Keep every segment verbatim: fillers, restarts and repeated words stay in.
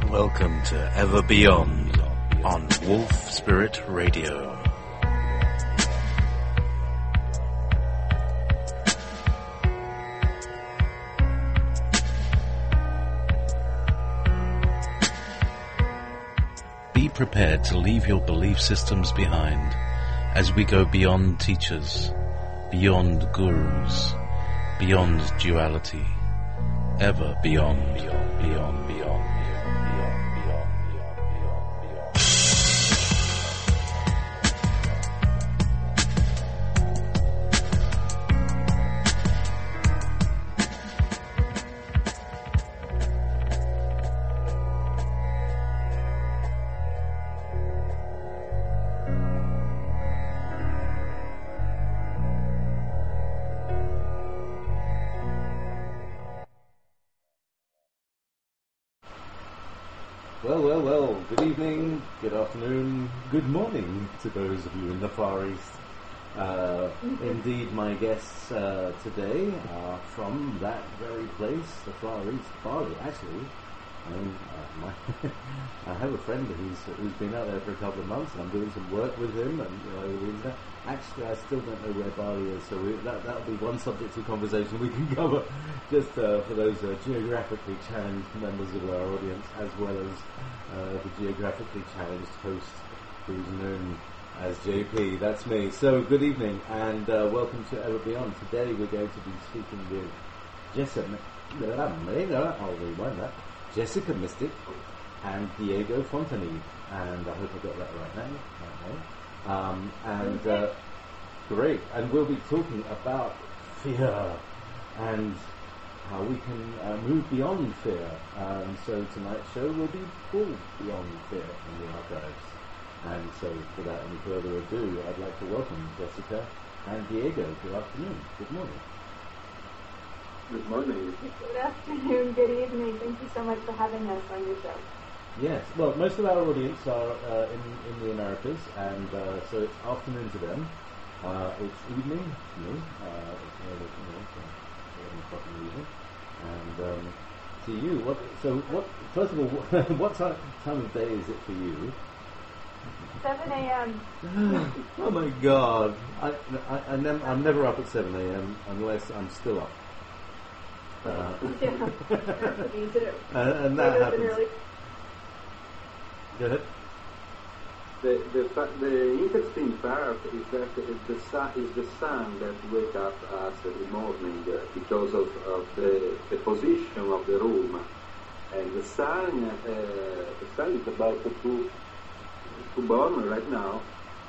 Welcome to Ever Beyond on Wolf Spirit Radio. Be prepared to leave your belief systems behind as we go beyond teachers, beyond gurus, beyond duality, ever beyond, beyond, beyond, beyond. Well, well, well, good evening, good afternoon, good morning to those of you in the Far East. Uh, indeed, my guests uh, today are from that very place, the Far East, Bali, actually. I mean, uh, my I have a friend who's who's been out there for a couple of months, and I'm doing some work with him, and you know, over the internet. Actually, I still don't know where Bali is, so we, that that'll be one subject of conversation we can cover, just uh, for those uh, geographically challenged members of our audience, as well as uh, the geographically challenged host, who's known as J P. That's me. So, good evening, and uh, welcome to Ever Beyond. Today, we're going to be speaking with Jessica. I'll rewind that. Jessica Mystic and Diego Fontanini, and I hope I got that right now. Okay. Um, and uh, great, and we'll be talking about fear and how we can uh, move beyond fear. Um, so tonight's show will be called Beyond Fear in the Archives. And so, without any further ado, I'd like to welcome Jessica and Diego. Good afternoon. Good morning. Good morning. Good afternoon, good evening. Thank you so much for having us on your show. Yes, well, most of our audience are uh, in, in the Americas, and uh, so it's afternoon to them. Uh, it's evening to me. Uh, it's nearly, you know, eleven o'clock in the evening. And um, to you, what? So, what? First of all, what time, time of day is it for you? seven a.m. Oh my God! I, I, I nev- I'm never up at seven a.m. unless I'm still up. Uh, yeah, me too. And, and that happens. Early. Go ahead. The, the the interesting part is that the sun is the sun that wake up us in the morning uh, because of, of the, the position of the room, and the sun uh, the sun is about to to born right now.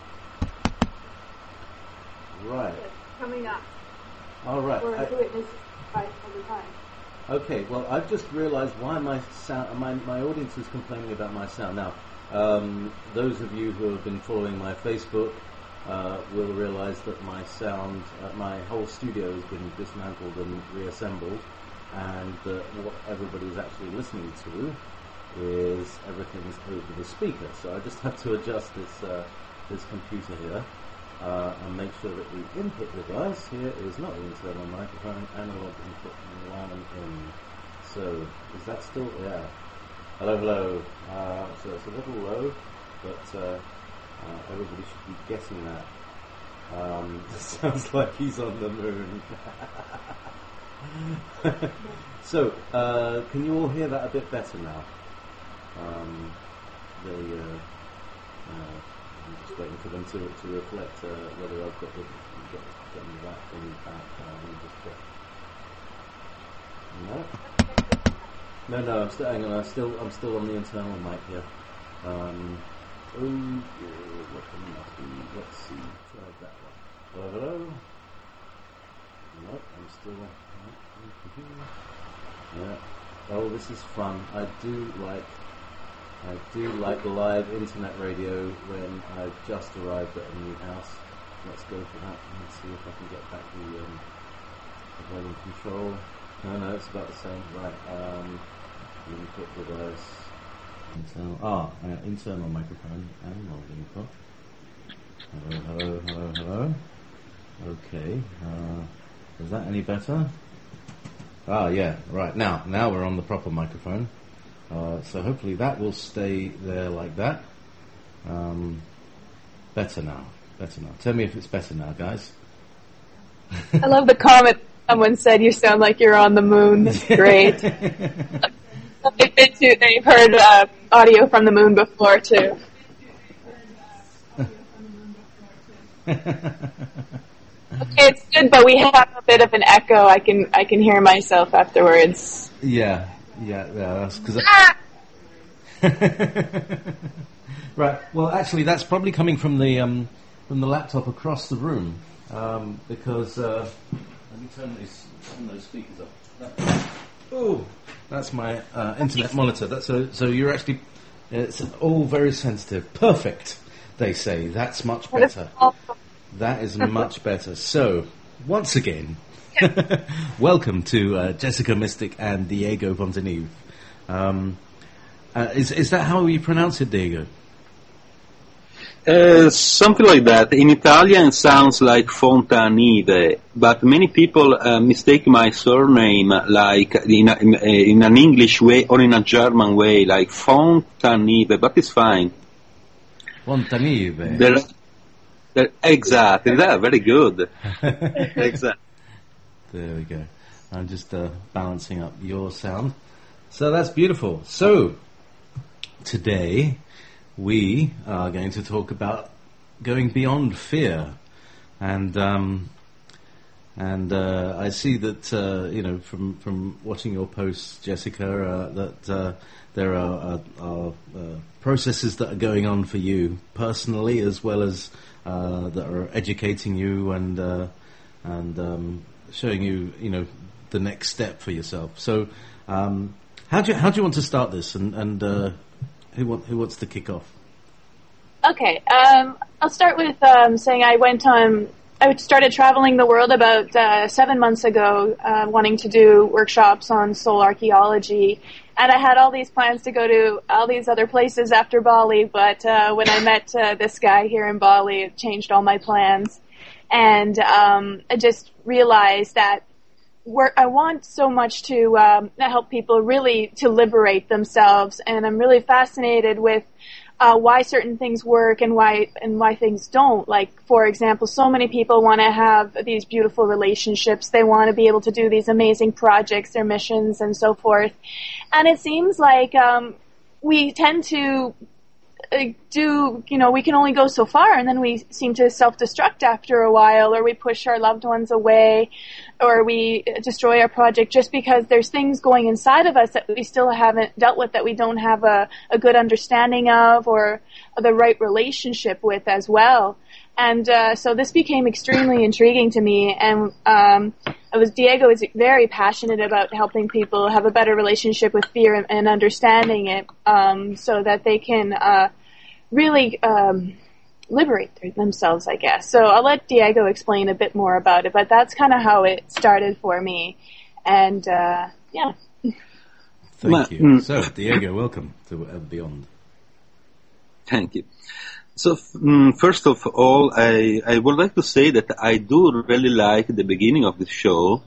Right. Yes, coming up. All right. We're I, to witness fight all the time. Okay, well, I've just realised why my sound, my, my audience is complaining about my sound. Now, um, those of you who have been following my Facebook uh, will realise that my sound, uh, my whole studio has been dismantled and reassembled, and that what everybody's actually listening to is everything's over the speaker. So I just have to adjust this uh, this computer here. Uh, and make sure that the input device here is not the internal microphone, analog input one in. So, is that still, yeah. Hello, hello. Uh, so it's a little low, but uh, uh, everybody should be guessing that. Um, sounds like he's on the moon. So, uh, can you all hear that a bit better now? Um, the, uh, uh, I'm just waiting for them to to reflect uh, whether I've got the got, gotten that thing back. Uh, just check. No, no, no. I'm still hang on. I'm still I'm still on the internal mic here. Um, oh, yeah, what can that be? Let's see. Try that one. Hello, hello. Nope, I'm still. Yeah. Oh, this is fun. I do like. I do like live internet radio when I've just arrived at a new house. Let's go for that. Let's see if I can get back the, um, the volume control. No, no, it's about the same. Right. Um, input device. Internal. Ah, uh, internal microphone. Analog input. Hello, hello, hello, hello. Okay. Uh, is that any better? Ah, yeah. Right. Now, now we're on the proper microphone. Uh, so hopefully that will stay there like that. Um, better now. Better now. Tell me if it's better now, guys. I love the comment someone said, you sound like you're on the moon. That's great. They've, been to, they've heard uh, audio from the moon before, too. Okay, it's good, but we have a bit of an echo. I can I can hear myself afterwards. Yeah, yeah, yeah. That's because. Ah! Right. Well, actually, that's probably coming from the um, from the laptop across the room, um, because uh, let me turn these turn those speakers up. That, oh, that's my uh, internet monitor. That's so. So you're actually. It's all very sensitive. Perfect. They say that's much better. That is much better. So, once again, welcome to uh, Jessica Mystic and Diego Fontanive. Um, uh, is is that how you pronounce it, Diego? Uh, something like that. In Italian, it sounds like Fontanive, but many people uh, mistake my surname like in, a, in, a, in an English way or in a German way, like Fontanive, but it's fine. Fontanive. There, there, exactly. That very good. Exactly. There we go. I'm just uh, balancing up your sound. So that's beautiful. So today we are going to talk about going beyond fear, and um, and uh, I see that uh, you know from from watching your posts, Jessica, uh, that uh, there are, uh, are uh, processes that are going on for you personally, as well as uh, that are educating you and uh, and um, showing you you know the next step for yourself. So um, how do you, how do you want to start this, and and uh, who want, who wants to kick off? Okay, um, I'll start with um, saying I went on. I started traveling the world about uh, seven months ago, uh, wanting to do workshops on soul archaeology, and I had all these plans to go to all these other places after Bali. But uh, when I met uh, this guy here in Bali, it changed all my plans, and um, I just realized that. Work, I want so much to um, help people really to liberate themselves, and I'm really fascinated with uh, why certain things work and why and why things don't. Like, for example, so many people want to have these beautiful relationships. They want to be able to do these amazing projects, their missions, and so forth. And it seems like um, we tend to uh, do, you know, we can only go so far, and then we seem to self-destruct after a while, or we push our loved ones away, or we destroy our project just because there's things going inside of us that we still haven't dealt with, that we don't have a, a good understanding of or the right relationship with as well. And uh, so this became extremely intriguing to me, and um, it was Diego is very passionate about helping people have a better relationship with fear and, and understanding it, um, so that they can uh, really um, liberate themselves, I guess. So I'll let Diego explain a bit more about it, but that's kind of how it started for me, and uh, yeah. Thank you. So Diego, welcome to uh, Beyond. Thank you. So, um, first of all, I, I would like to say that I do really like the beginning of the show,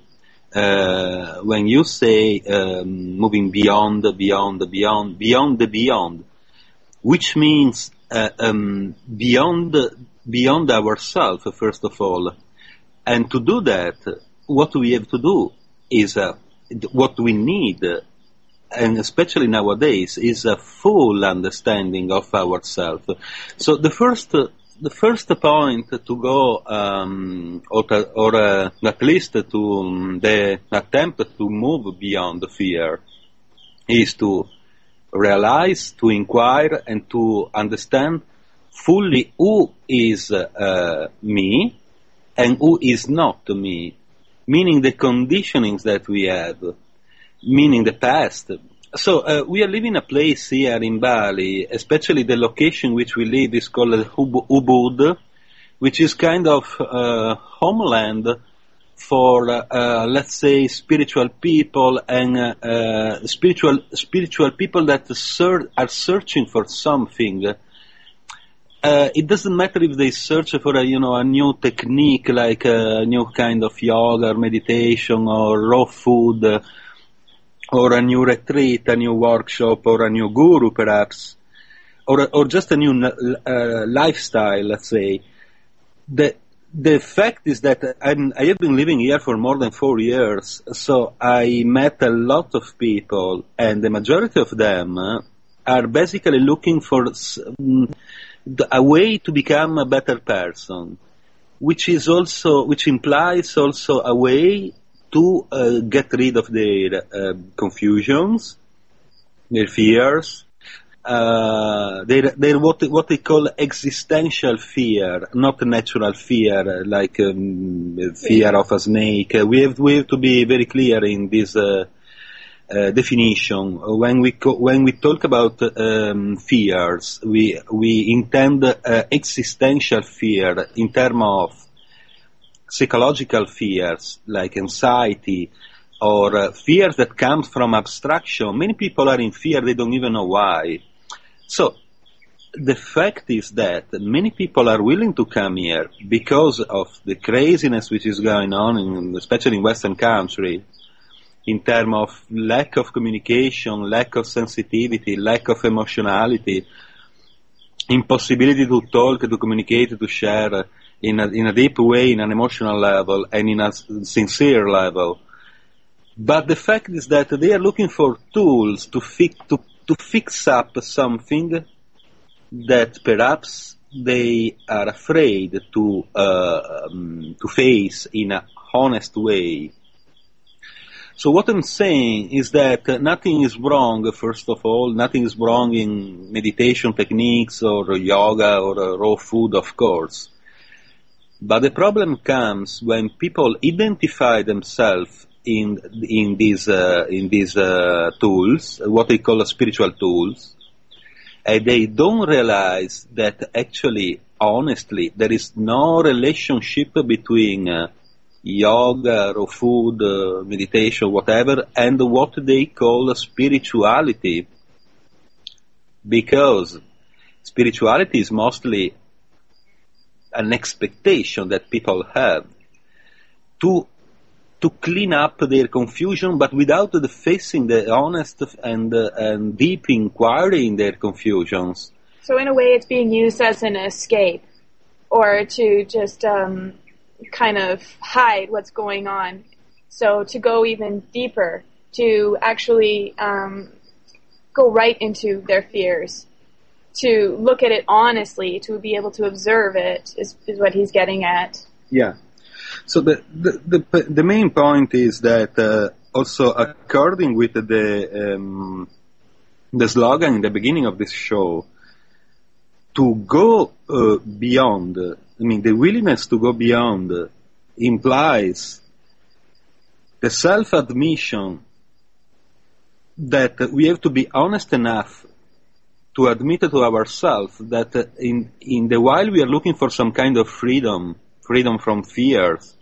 uh, when you say um, moving beyond, beyond, beyond, beyond the beyond, which means uh, um, beyond, beyond ourselves, first of all. And to do that, what we have to do is uh, what we need, and especially nowadays, is a full understanding of ourselves. So the first, uh, the first point to go, um, or, to, or uh, at least to um, the attempt to move beyond fear, is to realize, to inquire, and to understand fully who is uh, me and who is not me, meaning the conditionings that we have, meaning the past. So uh, we are living a place here in Bali, especially the location which we live is called Ubud, which is kind of uh, homeland for, uh, let's say, spiritual people and uh, uh, spiritual spiritual people that ser- are searching for something. Uh, it doesn't matter if they search for a, you know, a new technique like a new kind of yoga or meditation or raw food, uh, or a new retreat, a new workshop, or a new guru, perhaps, or or just a new uh, lifestyle, let's say. The the fact is that I'm, I have been living here for more than four years, so I met a lot of people, and the majority of them uh, are basically looking for um, a way to become a better person, which is also which implies also a way to uh, get rid of their uh, confusions, their fears. Uh, they're, they're what, what they call existential fear, not natural fear, like um, fear of a snake. Uh, we have we have to be very clear in this uh, uh, definition. When we co- when we talk about um, fears, we we intend uh, existential fear in terms of psychological fears like anxiety, or uh, fears that come from abstraction. Many people are in fear; they don't even know why. So, the fact is that many people are willing to come here because of the craziness which is going on, in, especially in Western countries, in terms of lack of communication, lack of sensitivity, lack of emotionality, impossibility to talk, to communicate, to share in a, in a deep way, in an emotional level, and in a sincere level. But the fact is that they are looking for tools to fix to to fix up something that perhaps they are afraid to uh, um, to face in an honest way. So what I'm saying is that uh, nothing is wrong, first of all, nothing is wrong in meditation techniques or yoga or uh, raw food, of course. But the problem comes when people identify themselves in in these uh, in these uh, tools, what they call spiritual tools, and they don't realize that actually, honestly, there is no relationship between uh, yoga, raw food, uh, meditation, whatever, and what they call spirituality, because spirituality is mostly an expectation that people have to to clean up their confusion, but without the facing the honest and uh, and deep inquiry in their confusions. So in a way, it's being used as an escape, or to just um, kind of hide what's going on. So to go even deeper, to actually um, go right into their fears, to look at it honestly, to be able to observe it, is, is what he's getting at. Yeah. So the the the, the main point is that uh, also according with the um, the slogan in the beginning of this show, to go uh, beyond, I mean, the willingness to go beyond uh, implies the self-admission that uh, we have to be honest enough to admit to ourselves that uh, in in the while we are looking for some kind of freedom, freedom from fears,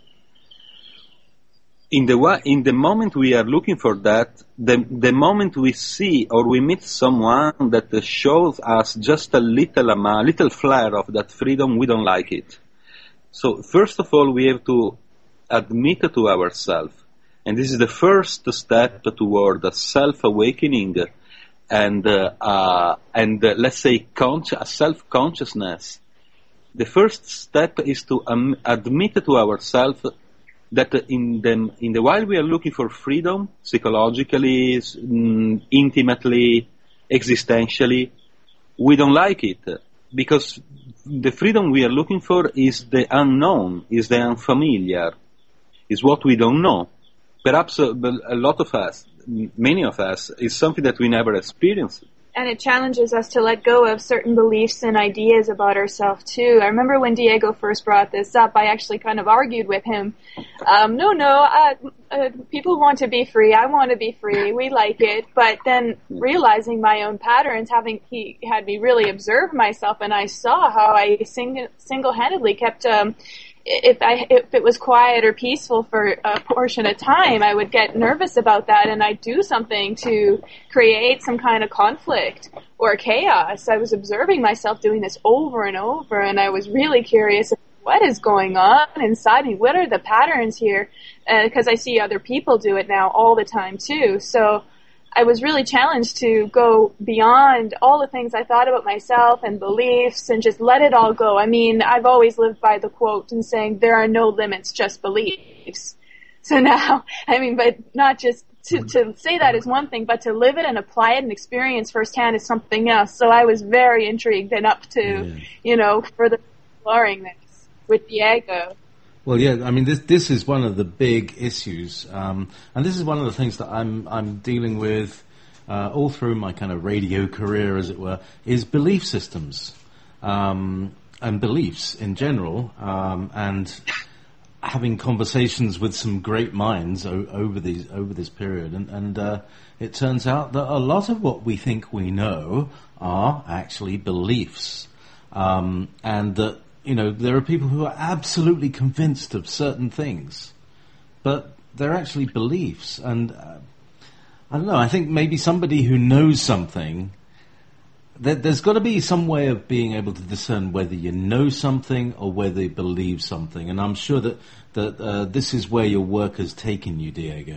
in the in the moment we are looking for that, the the moment we see or we meet someone that uh, shows us just a little a little flare of that freedom, we don't like it. So first of all, we have to admit to ourselves, and this is the first step toward a self-awakening and uh, uh, and uh, let's say consci- a self-consciousness. The first step is to um, admit to ourselves that in the in the while we are looking for freedom, psychologically, mm, intimately, existentially, we don't like it, because the freedom we are looking for is the unknown, is the unfamiliar, is what we don't know. Perhaps a, a lot of us, many of us, is something that we never experienced. And it challenges us to let go of certain beliefs and ideas about ourselves, too. I remember when Diego first brought this up, I actually kind of argued with him. Um, no, no, uh, uh, people want to be free. I want to be free. We like it. But then realizing my own patterns, having he had me really observe myself, and I saw how I sing, single-handedly kept... Um, If I if it was quiet or peaceful for a portion of time, I would get nervous about that, and I'd do something to create some kind of conflict or chaos. I was observing myself doing this over and over, and I was really curious, what is going on inside me? What are the patterns here? Because uh, I see other people do it now all the time too. So I was really challenged to go beyond all the things I thought about myself and beliefs and just let it all go. I mean, I've always lived by the quote and saying, there are no limits, just beliefs. So now, I mean, but not just to, to say that is one thing, but to live it and apply it and experience firsthand is something else. So I was very intrigued and up to, yeah. you know, further exploring this with Diego. Well, yeah, I mean, this this is one of the big issues, um, and this is one of the things that I'm I'm dealing with uh, all through my kind of radio career, as it were, is belief systems um, and beliefs in general, um, and having conversations with some great minds o- over these over this period, and, and uh, it turns out that a lot of what we think we know are actually beliefs, um, and that. You know, there are people who are absolutely convinced of certain things, but they're actually beliefs. And uh, I don't know, I think maybe somebody who knows something, there, there's got to be some way of being able to discern whether you know something or whether you believe something. And I'm sure that, that uh, this is where your work has taken you, Diego.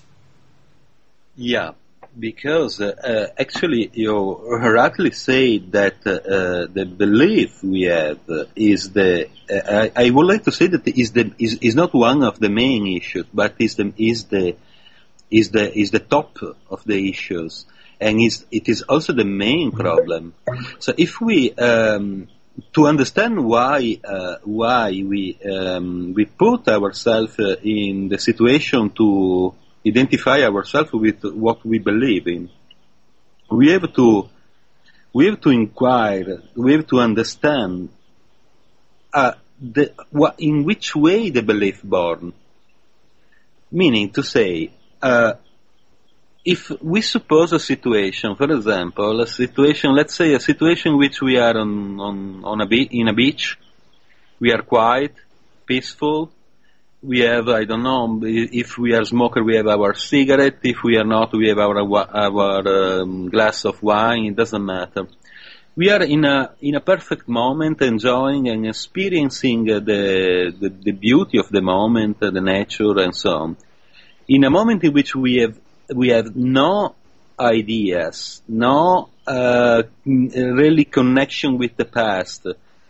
Yeah. Because uh, uh, actually you rightly say that uh, the belief we have uh, is the. Uh, I, I would like to say that is the is, is not one of the main issues, but is the is the is the is the top of the issues, and is it is also the main problem. So if we um, to understand why uh, why we um, we put ourselves uh, in the situation to identify ourselves with what we believe in. We have to, we have to inquire, we have to understand uh, the, what, in which way the belief born. Meaning to say, uh, if we suppose a situation, for example, a situation, let's say a situation in which we are on, on, on a be- in a beach, we are quiet, peaceful. We have, I don't know, if we are smoker, we have our cigarette. If we are not, we have our our um, glass of wine. It doesn't matter. We are in a in a perfect moment, enjoying and experiencing uh, the, the the beauty of the moment, uh, the nature, and so on. In a moment in which we have we have no ideas, no uh, really connection with the past.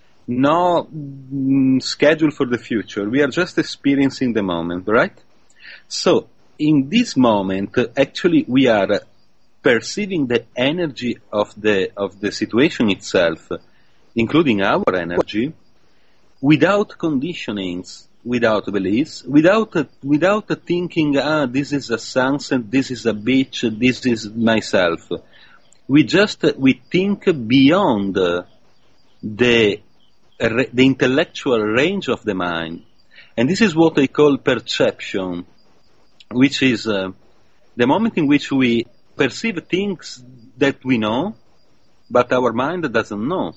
No mm, schedule for the future. We are just experiencing the moment, right? So, in this moment, uh, actually, we are uh, perceiving the energy of the of the situation itself, including our energy, without conditionings, without beliefs, without uh, without uh, thinking, ah, this is a sunset, this is a beach, this is myself. We just uh, we think beyond uh, the the intellectual range of the mind. And this is what I call perception, which is uh, the moment in which we perceive things that we know, but our mind doesn't know.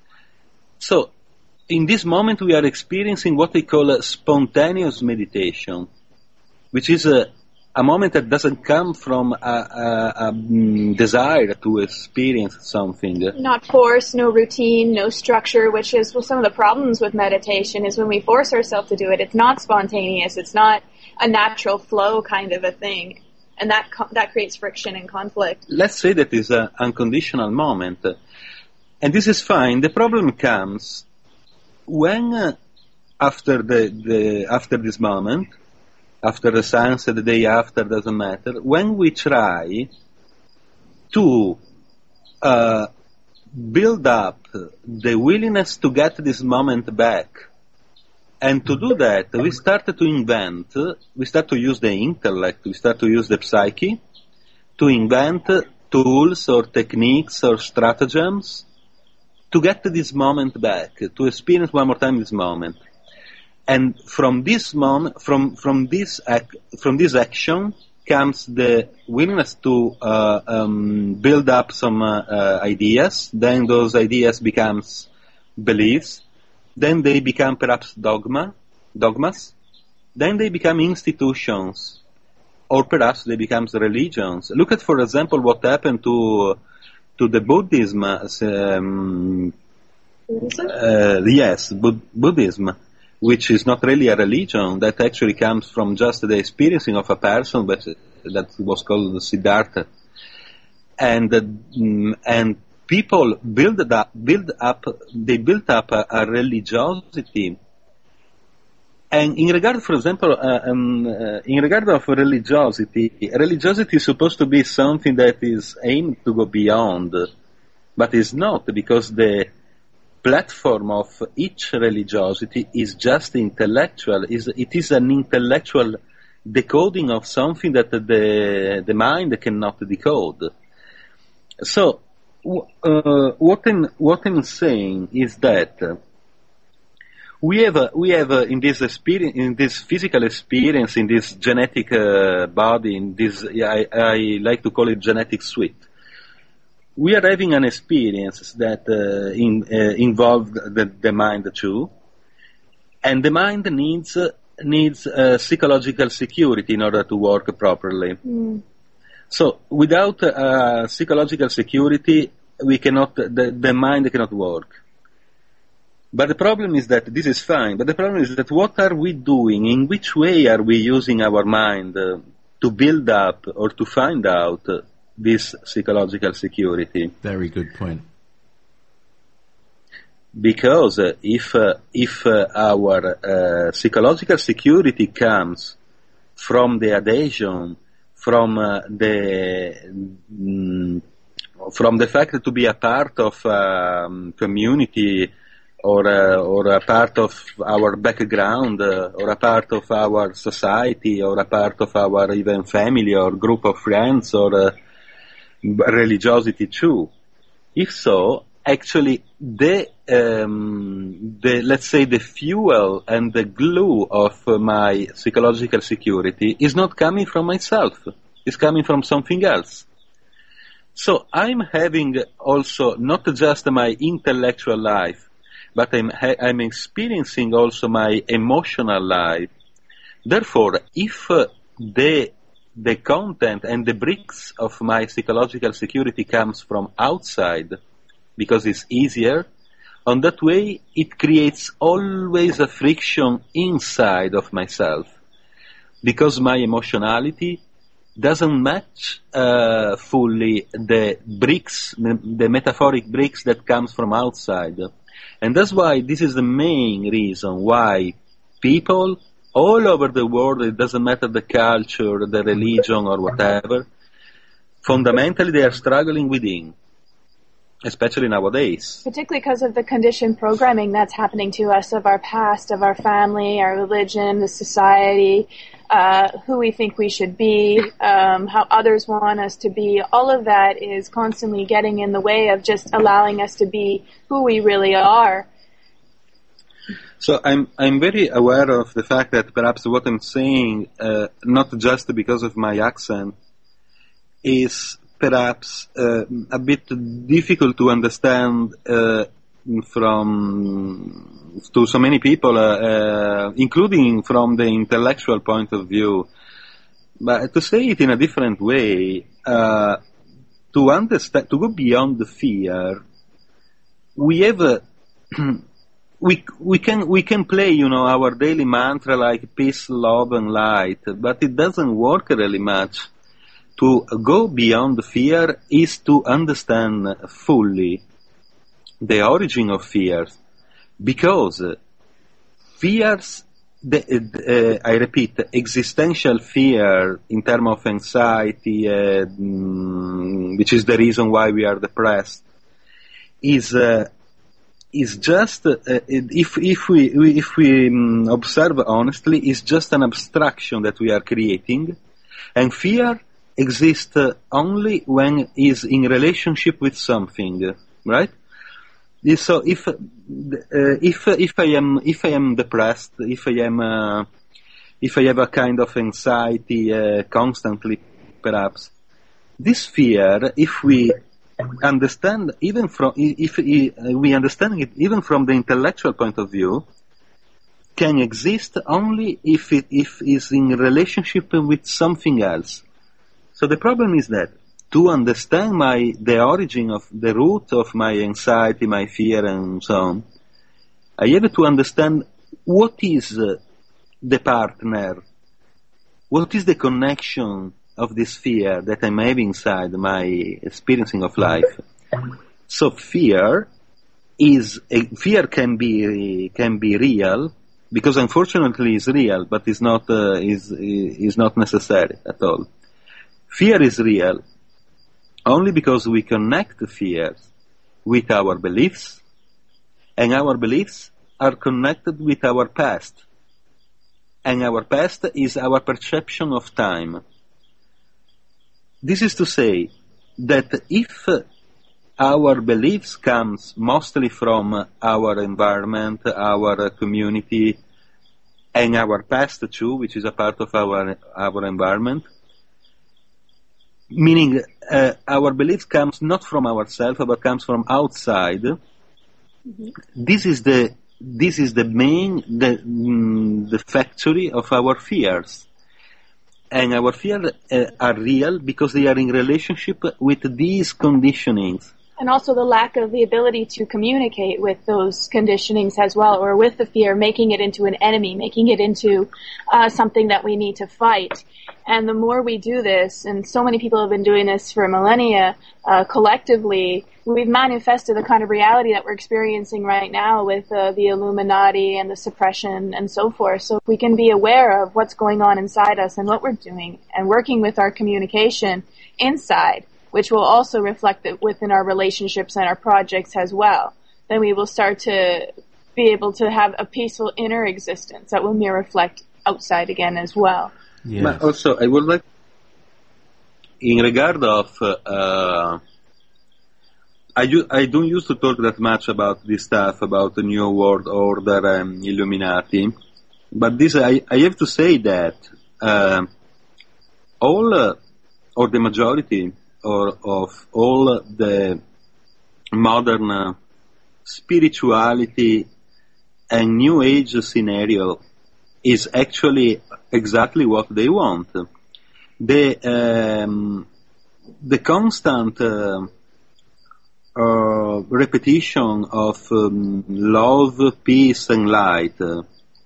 So, in this moment we are experiencing what I call a spontaneous meditation, which is a a moment that doesn't come from a, a, a um, desire to experience something. Not force, no routine, no structure, which is well, some of the problems with meditation is when we force ourselves to do it, it's not spontaneous, it's not a natural flow kind of a thing. And that co- that creates friction and conflict. Let's say that is an unconditional moment. And this is fine. The problem comes when, uh, after the, the after this moment, after the sunset, the day after, doesn't matter, when we try to uh, build up the willingness to get this moment back, and to do that, we start to invent, we start to use the intellect, we start to use the psyche, to invent tools or techniques or stratagems to get this moment back, to experience one more time this moment. And from this moment, from from this ac- from this action comes the willingness to uh, um, build up some uh, uh, ideas. Then those ideas becomes beliefs. Then they become perhaps dogma, dogmas. Then they become institutions, or perhaps they become religions. Look at, for example, what happened to to the Buddhism. Um, uh, yes, Bu- Buddhism. Which is not really a religion, that actually comes from just the experiencing of a person, but that was called Siddhartha. and uh, and people build up, build up, they built up a, a religiosity. And in regard, for example, uh, um, uh, in regard of religiosity, religiosity is supposed to be something that is aimed to go beyond, but is not, because the platform of each religiosity is just intellectual. Is it is an intellectual decoding of something that the the mind cannot decode. So, uh, what I'm what I'm saying is that we have uh, we have uh, in this experience, in this physical experience, in this genetic uh, body, in this I, I like to call it genetic suite. We are having an experience that uh, in, uh, involved the, the mind too, and the mind needs uh, needs uh, psychological security in order to work properly. Mm. So, without uh, psychological security, we cannot the, the mind cannot work. But the problem is that this is fine. But the problem is that what are we doing? In which way are we using our mind uh, to build up or to find out Uh, this psychological security? Very good point. Because uh, if uh, if uh, our uh, psychological security comes from the adhesion, from uh, the mm, from the fact to be a part of a um, community, or uh, or a part of our background, uh, or a part of our society, or a part of our even family or group of friends, or uh, religiosity too. If so, actually the, um, the, let's say the fuel and the glue of uh, my psychological security is not coming from myself. It's coming from something else. So I'm having also not just my intellectual life, but I'm, ha- I'm experiencing also my emotional life. Therefore, if uh, the the content and the bricks of my psychological security comes from outside, because it's easier, on that way it creates always a friction inside of myself, because my emotionality doesn't match uh, fully the bricks, the metaphoric bricks that comes from outside. And that's why this is the main reason why people all over the world, it doesn't matter the culture, the religion, or whatever, fundamentally they are struggling within, especially nowadays. Particularly because of the conditioned programming that's happening to us of our past, of our family, our religion, the society, uh, who we think we should be, um, how others want us to be. All of that is constantly getting in the way of just allowing us to be who we really are. So I'm I'm very aware of the fact that perhaps what I'm saying, uh, not just because of my accent, is perhaps uh, a bit difficult to understand uh, from to so many people, uh, uh, including from the intellectual point of view. But to say it in a different way, uh, to understand, to go beyond the fear, we have a We we can we can play, you know, our daily mantra like peace, love, and light, but it doesn't work really much. To go beyond the fear is to understand fully the origin of fears, because fears, the, uh, I repeat, existential fear in terms of anxiety, uh, which is the reason why we are depressed, is. Uh, is just uh, if if we if we um, observe honestly, is just an abstraction that we are creating, and fear exists uh, only when is in relationship with something, right? So if uh, if if I am if I am depressed, if I am uh, if I have a kind of anxiety uh, constantly, perhaps this fear, if we understand even from if we understand it even from the intellectual point of view, can exist only if it if is in relationship with something else. So the problem is that to understand my the origin of the root of my anxiety, my fear, and so on, I have to understand what is uh, the partner, what is the connection of this fear that I'm having inside my experiencing of life. So fear is a, fear can be can be real, because unfortunately it's real, but it's not uh, is is not necessary at all. Fear is real only because we connect the fears with our beliefs, and our beliefs are connected with our past, and our past is our perception of time. This is to say that if our beliefs comes mostly from our environment, our community, and our past too, which is a part of our our environment, meaning uh, our beliefs comes not from ourselves but comes from outside. Mm-hmm. This is the this is the main the mm, the factory of our fears. And our fears uh, are real because they are in relationship with these conditionings. And also the lack of the ability to communicate with those conditionings as well, or with the fear, making it into an enemy, making it into uh, something that we need to fight. And the more we do this, and so many people have been doing this for millennia, uh, collectively, we've manifested the kind of reality that we're experiencing right now with uh, the Illuminati and the suppression and so forth. So if we can be aware of what's going on inside us and what we're doing, and working with our communication inside, which will also reflect it within our relationships and our projects as well, then we will start to be able to have a peaceful inner existence that will mirror reflect outside again as well. Yes. But also, I would like, in regard of, uh, I, u- I don't used to talk that much about this stuff, about the New World Order and Illuminati, but this, I, I have to say that uh, all, uh, or the majority, or of all the modern uh, spirituality and New Age scenario is actually exactly what they want. The um, the constant uh, uh, repetition of um, love, peace, and light. Uh,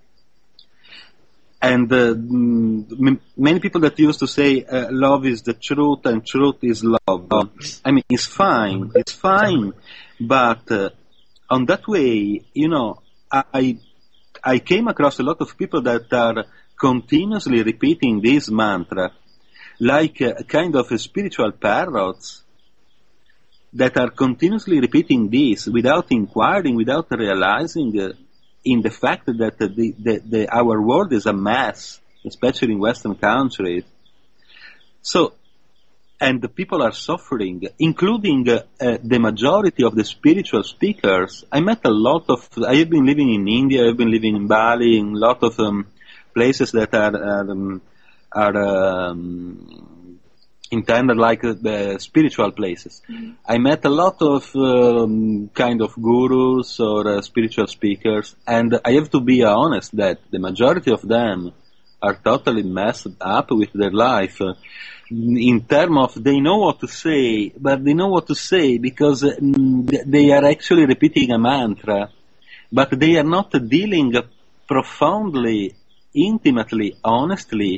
And uh, m- many people that used to say uh, love is the truth and truth is love. I mean, it's fine, it's fine, but uh, on that way, you know, I I came across a lot of people that are continuously repeating this mantra, like a kind of a spiritual parrots that are continuously repeating this without inquiring, without realizing uh, in the fact that the, the, the, our world is a mess, especially in Western countries. So, and the people are suffering, including uh, uh, the majority of the spiritual speakers. I met a lot of, I have been living in India, I've been living in Bali, in a lot of um, places that are, are, um, are um, intended like uh, the spiritual places. Mm-hmm. I met a lot of um, kind of gurus or uh, spiritual speakers, and I have to be honest that the majority of them are totally messed up with their life. Uh, in terms of they know what to say, but they know what to say because uh, they are actually repeating a mantra, but they are not dealing profoundly, intimately, honestly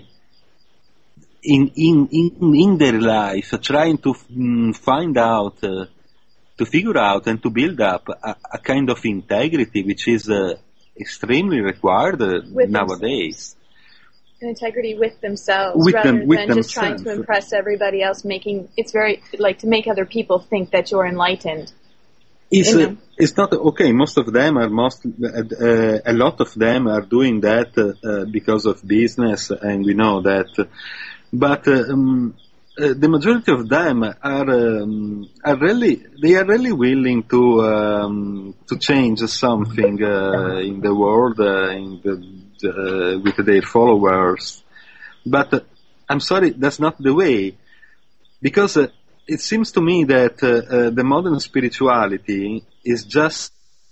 In, in, in, in their life, trying to mm, find out, uh, to figure out and to build up a, a kind of integrity which is uh, extremely required uh, nowadays. An integrity with themselves with rather them, with than themselves. Just trying to impress everybody else, making, it's very, like to make other people think that you're enlightened. It's, uh, it's not, okay, most of them are, most, uh, a lot of them are doing that uh, uh, because of business, and we know that. Uh, But uh, um, uh, the majority of them are um, are really they are really willing to um, to change something uh, in the world uh, in the, uh, with their followers. But uh, I'm sorry, that's not the way, because uh, it seems to me that uh, uh, the modern spirituality is just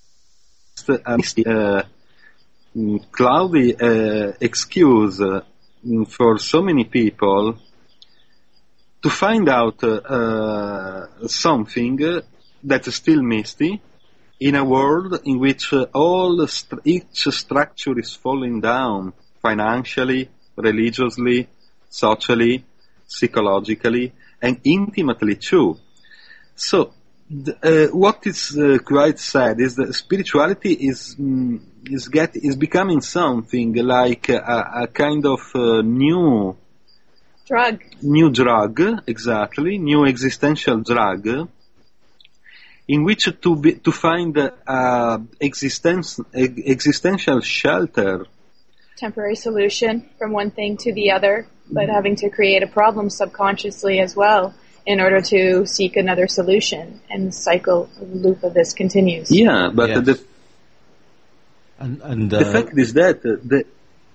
a uh, cloudy uh, excuse Uh, for so many people to find out uh, uh, something uh, that's still misty in a world in which uh, all st- each structure is falling down financially, religiously, socially, psychologically, and intimately too. So, uh, what is uh, quite sad is that spirituality is mm, is get is becoming something like a, a kind of uh, new drug, new drug, exactly, new existential drug, in which to be, to find uh, existence existential shelter, temporary solution from one thing to the other, but having to create a problem subconsciously as well in order to seek another solution, and the cycle loop of this continues. Yeah, but Yes. the And, and the uh, fact is that uh, the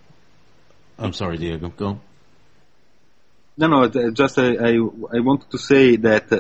I'm sorry, Diego. Go on. no no uh, just uh, I I wanted to say that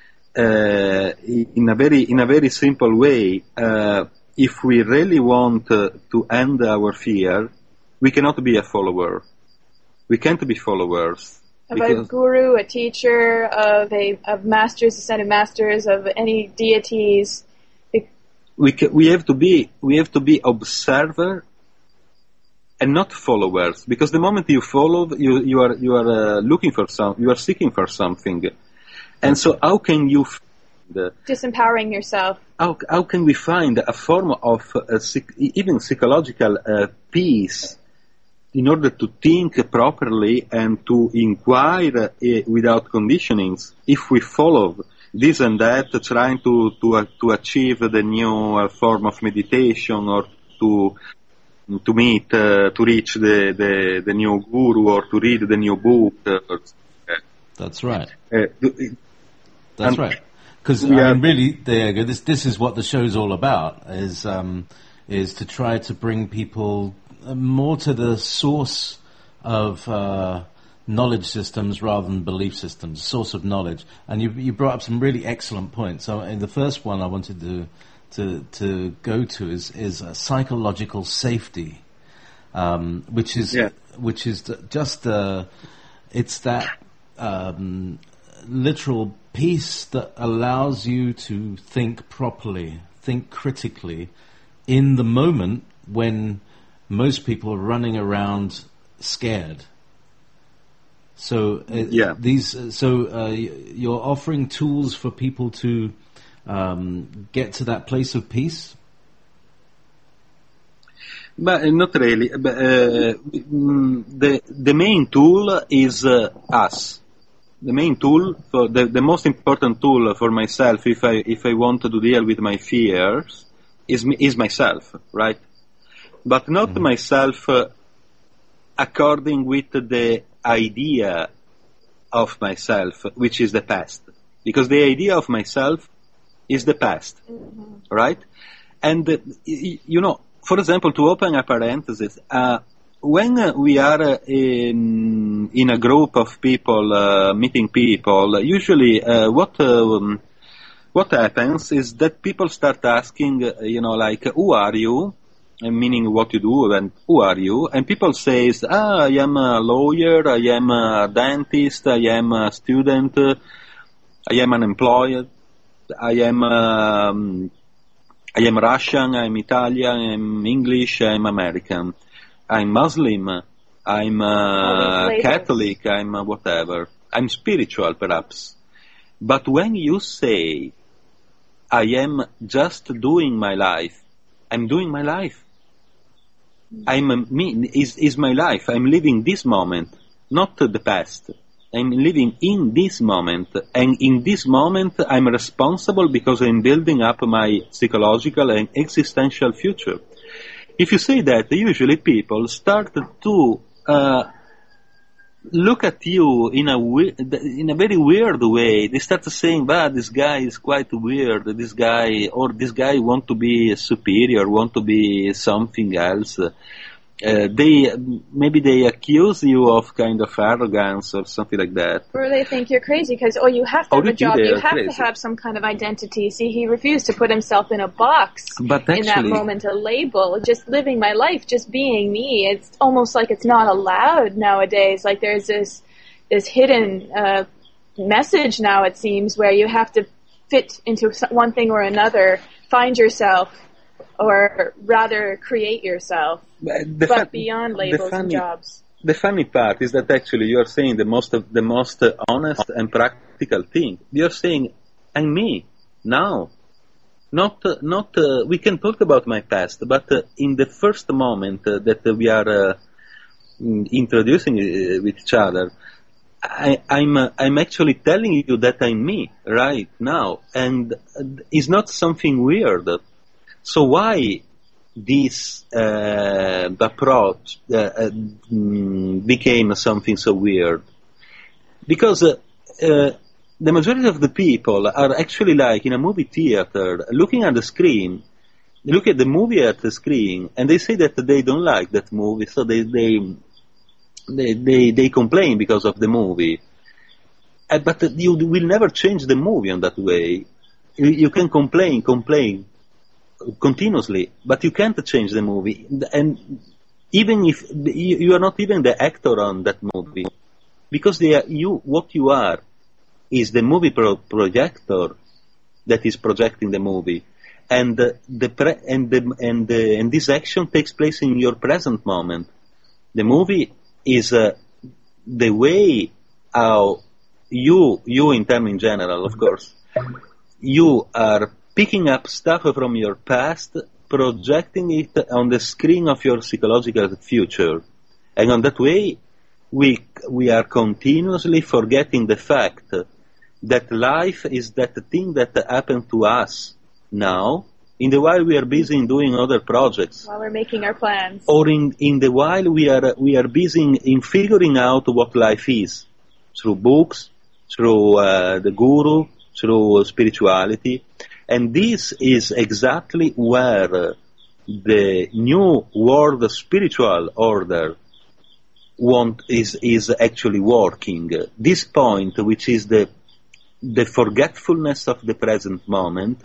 uh, in a very in a very simple way, uh, if we really want uh, to end our fear, we cannot be a follower. We can't be followers. Of a because- guru, a teacher, of a of masters, ascended masters, of any deities. We ca- we have to be we have to be observer and not followers, because the moment you follow, you you are you are uh, looking for some you are seeking for something, and so how can you find, Disempowering yourself. how how can we find a form of uh, psych- even psychological uh, peace in order to think properly and to inquire uh, without conditionings if we follow this and that, trying to to uh, to achieve the new uh, form of meditation, or to to meet uh, to reach the, the the new guru, or to read the new book. Uh, or, That's right. uh, That's And right. Because we I are- mean, really, Diego, this this is what the show's all about. Is um, is to try to bring people uh, more to the source of uh, knowledge systems rather than belief systems. Source of knowledge. And you you brought up some really excellent points. So, in the first one, I wanted to to to go to is is a psychological safety, um, which is Yeah. which is th- just uh, it's that. Um, literal peace that allows you to think properly, think critically in the moment when most people are running around scared. So uh, Yeah. these, uh, so uh, y- you're offering tools for people to um, get to that place of peace. But uh, not really. But, uh, mm, the the main tool is uh, us. The main tool, for the, the most important tool for myself, if I if I want to deal with my fears, is me, is myself, right? But not Mhm. myself uh, according with the idea of myself, which is the past, because the idea of myself is the past, right? And uh, y- you know, for example, to open a parenthesis. Uh, When uh, we are uh, in, in a group of people, uh, meeting people, usually uh, what um, what happens is that people start asking, uh, you know, like, who are you? And meaning what you do, and who are you? And people say, ah, I am a lawyer, I am a dentist, I am a student, uh, I am an employee, I am um, I am Russian, I'm Italian, I'm English, I'm American. I'm Muslim, I'm All uh, these labels. Catholic, I'm uh, whatever. I'm spiritual, perhaps. But when you say, I am just doing my life, I'm doing my life. I'm uh, me, is is my life. I'm living this moment, not the past. I'm living in this moment, and in this moment I'm responsible because I'm building up my psychological and existential future. If you say that, usually people start to uh, look at you in a we- in a very weird way. They start saying, "Bah, this guy is quite weird. This guy or this guy want to be superior, want to be something else." Uh, they maybe they accuse you of kind of arrogance or something like that. Or they think you're crazy because, oh, you have to Or have a you think job, they you are have crazy. to have some kind of identity. See, he refused to put himself in a box But in that actually- moment, a label. Just living my life, just being me. It's almost like it's not allowed nowadays. Like there's this this hidden uh, message now, it seems, where you have to fit into so- one thing or another, find yourself, or rather create yourself. The But fun- beyond the labels and funny- jobs. the funny part is that actually you are saying the most of the most uh, honest and practical thing. You're saying, I'm me now. Not, uh, not. Uh, we can talk about my past, but uh, in the first moment uh, that uh, we are uh, introducing uh, with each other, I, I'm uh, I'm actually telling you that I'm me right now, and uh, it's not something weird. So why this uh, approach uh, uh, became something so weird? Because uh, uh, the majority of the people are actually like in a movie theater, looking at the screen, look at the movie at the screen, and they say that they don't like that movie, so they they they they, they complain because of the movie. Uh, but you will never change the movie in that way. You, you can complain, complain continuously, but you can't change the movie. And even if you, you are not even the actor on that movie, because they are, you what you are is the movie pro- projector that is projecting the movie, and uh, the pre- and the and the and this action takes place in your present moment. The movie is uh, the way how you you in terms in general, of course, you are picking up stuff from your past, projecting it on the screen of your psychological future, and on that way, we we are continuously forgetting the fact that life is that thing that happened to us now, in the while we are busy in doing other projects. While we're making our plans. Or in, in the while we are we are busy in, in figuring out what life is, through books, through uh, the guru, through spirituality. And this is exactly where the new world spiritual order want, is, is actually working. This point, which is the the forgetfulness of the present moment,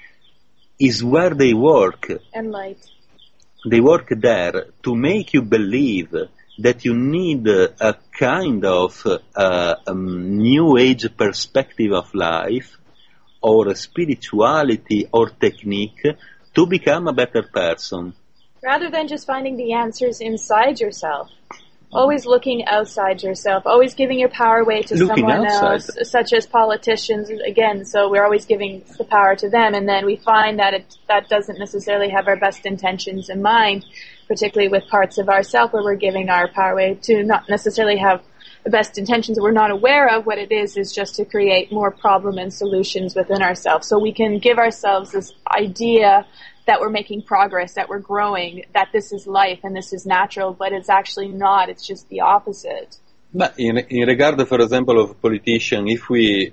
is where they work. And light. They work there to make you believe that you need a kind of uh, um, new age perspective of life, or a spirituality or technique to become a better person. Rather than just finding the answers inside yourself. Always looking outside yourself, always giving your power away to Looking someone outside. else, such as politicians, again, so we're always giving the power to them, and then we find that it, that doesn't necessarily have our best intentions in mind, particularly with parts of ourself where we're giving our power away to not necessarily have the best intentions, we're not aware of. What it is is just to create more problem and solutions within ourselves, so we can give ourselves this idea that we're making progress, that we're growing, that this is life and this is natural, but it's actually not. It's just the opposite. But in, in regard, for example, of politicians, if we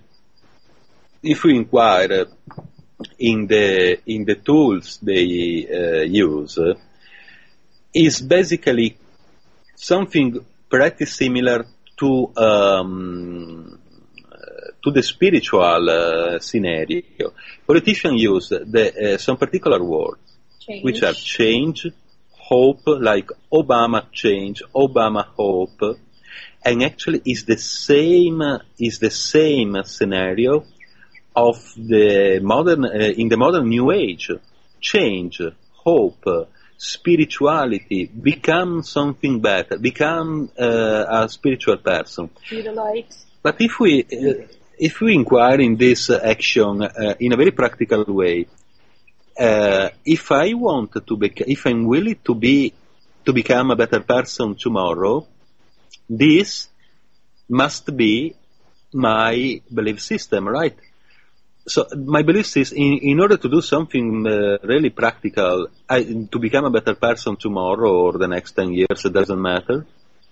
if we inquire in the in the tools they uh, use, uh, is basically something pretty similar to um, to the spiritual uh, scenario. Politicians use the, uh, some particular words, Change. which are change, hope, like Obama change, Obama hope, and actually is the same is the same scenario of the modern uh, in the modern New Age. Change, hope, spirituality, become something better, become uh, a spiritual person. See the light. But if we uh, if we inquire in this uh, action uh, in a very practical way, uh, if I want to bec- if I'm willing to be to become a better person tomorrow, this must be my belief system, right? So my belief system, in, in order to do something uh, really practical, I, to become a better person tomorrow or the next ten years, it doesn't matter.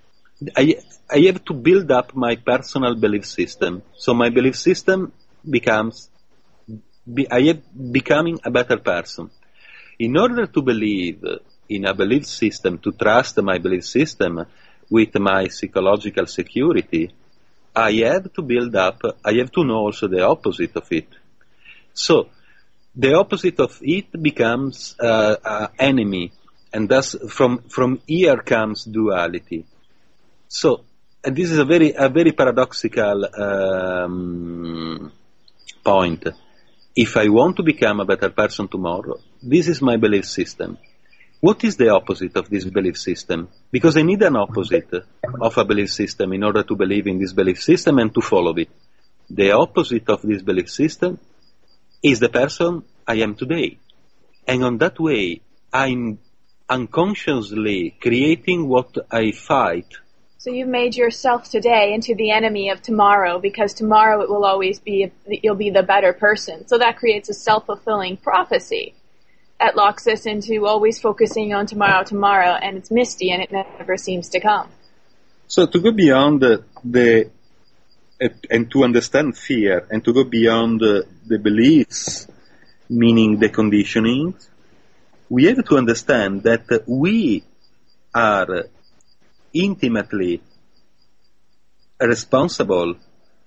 I, I have to build up my personal belief system. So my belief system becomes, be, I am becoming a better person. In order to believe in a belief system, to trust my belief system with my psychological security, I have to build up, I have to know also the opposite of it. So the opposite of it becomes uh, uh, enemy, and thus from, from here comes duality. So, and this is a very a very paradoxical um, point. If I want to become a better person tomorrow, this is my belief system. what is the opposite of this belief system? Because I need an opposite of a belief system in order to believe in this belief system and to follow it. The opposite of this belief system is the person I am today. And on that way, I'm unconsciously creating what I fight. So you've made yourself today into the enemy of tomorrow, because tomorrow it will always be, you'll be the better person. So that creates a self-fulfilling prophecy that locks us into always focusing on tomorrow, tomorrow, and it's misty and it never seems to come. So to go beyond the, the uh, and to understand fear, and to go beyond the, the beliefs, meaning the conditioning, we have to understand that we are intimately responsible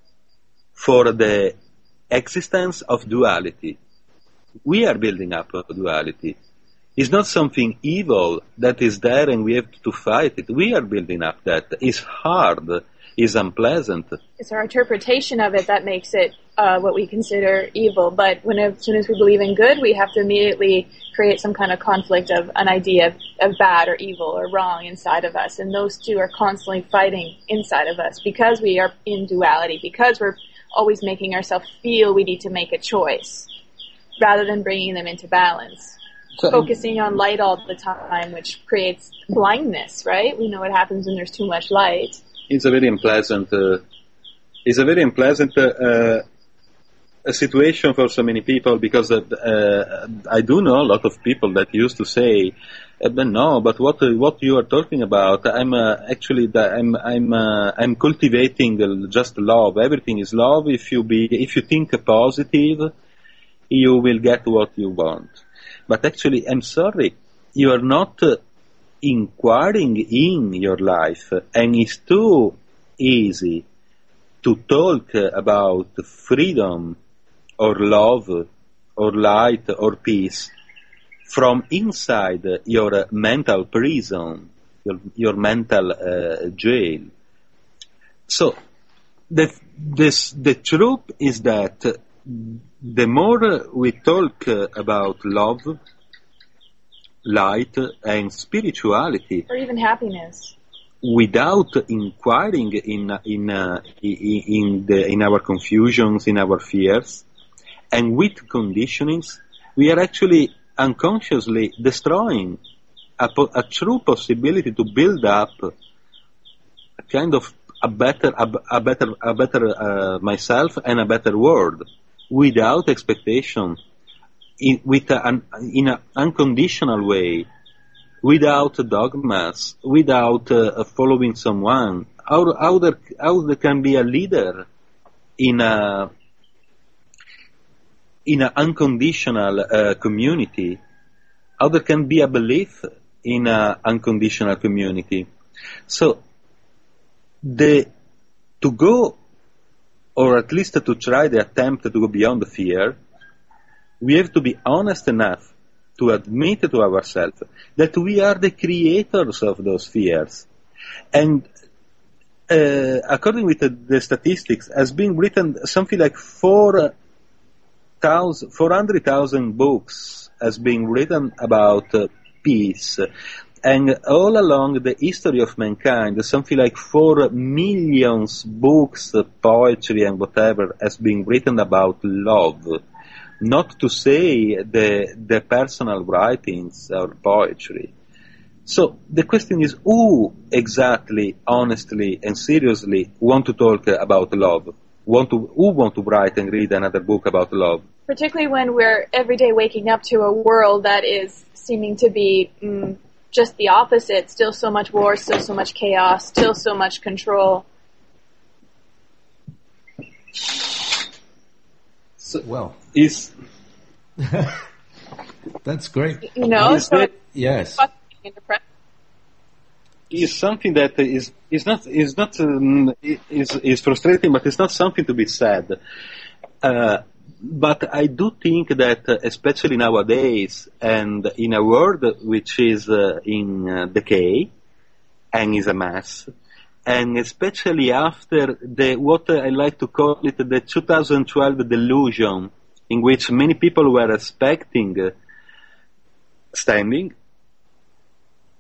for the existence of duality. We are building up a duality. It's not something evil that is there and we have to fight it. We are building up that. It's hard. It's unpleasant. It's our interpretation of it that makes it uh, what we consider evil. But when as soon as we believe in good, we have to immediately create some kind of conflict of an idea of, of bad or evil or wrong inside of us. And those two are constantly fighting inside of us because we are in duality, because we're always making ourselves feel we need to make a choice, rather than bringing them into balance. So, focusing on light all the time, which creates blindness, right? We know what happens when there's too much light. It's a very unpleasant, uh, it's a very unpleasant uh, a situation for so many people, because uh, uh, I do know a lot of people that used to say, uh, but no, but what uh, what you are talking about? I'm uh, actually the, I'm I'm uh, I'm cultivating uh, just love. Everything is love. If you be if you think positive, you will get what you want. But actually, I'm sorry, you are not uh, inquiring in your life, and it's too easy to talk uh, about freedom or love or light or peace from inside your uh, mental prison, your, your mental uh, jail. So the, this, the truth is that the more we talk uh, about love, light, and spirituality, or even happiness, without inquiring in in uh, in the in our confusions, in our fears, and with conditionings, we are actually unconsciously destroying a, po- a true possibility to build up a kind of a better a, a better a better uh, myself and a better world, without expectation, in, with a, an, in an unconditional way, without dogmas, without uh, following someone. How, how, there, how there can be a leader in a in an unconditional uh, community? How there can be a belief in an unconditional community? So, the to go, or at least to try the attempt to go beyond the fear, we have to be honest enough to admit to ourselves that we are the creators of those fears. And uh, according with the, the statistics, has been written something like four hundred thousand books has been written about uh, peace. And all along the history of mankind, something like four million books, poetry and whatever has been written about love. Not to say the the personal writings or poetry. So the question is, who exactly, honestly and seriously want to talk about love? Want to who want to write and read another book about love? Particularly when we're every day waking up to a world that is seeming to be mm, just the opposite. Still so much war, still so much chaos, still so much control. So, well, is that's great. You know, is so that, yes, is something that is is not is not um, is is frustrating, but it's not something to be said. Uh, but I do think that, uh, especially nowadays, and in a world which is uh, in uh, decay and is a mess, and especially after the what I like to call it the two thousand twelve delusion, in which many people were expecting uh, standing,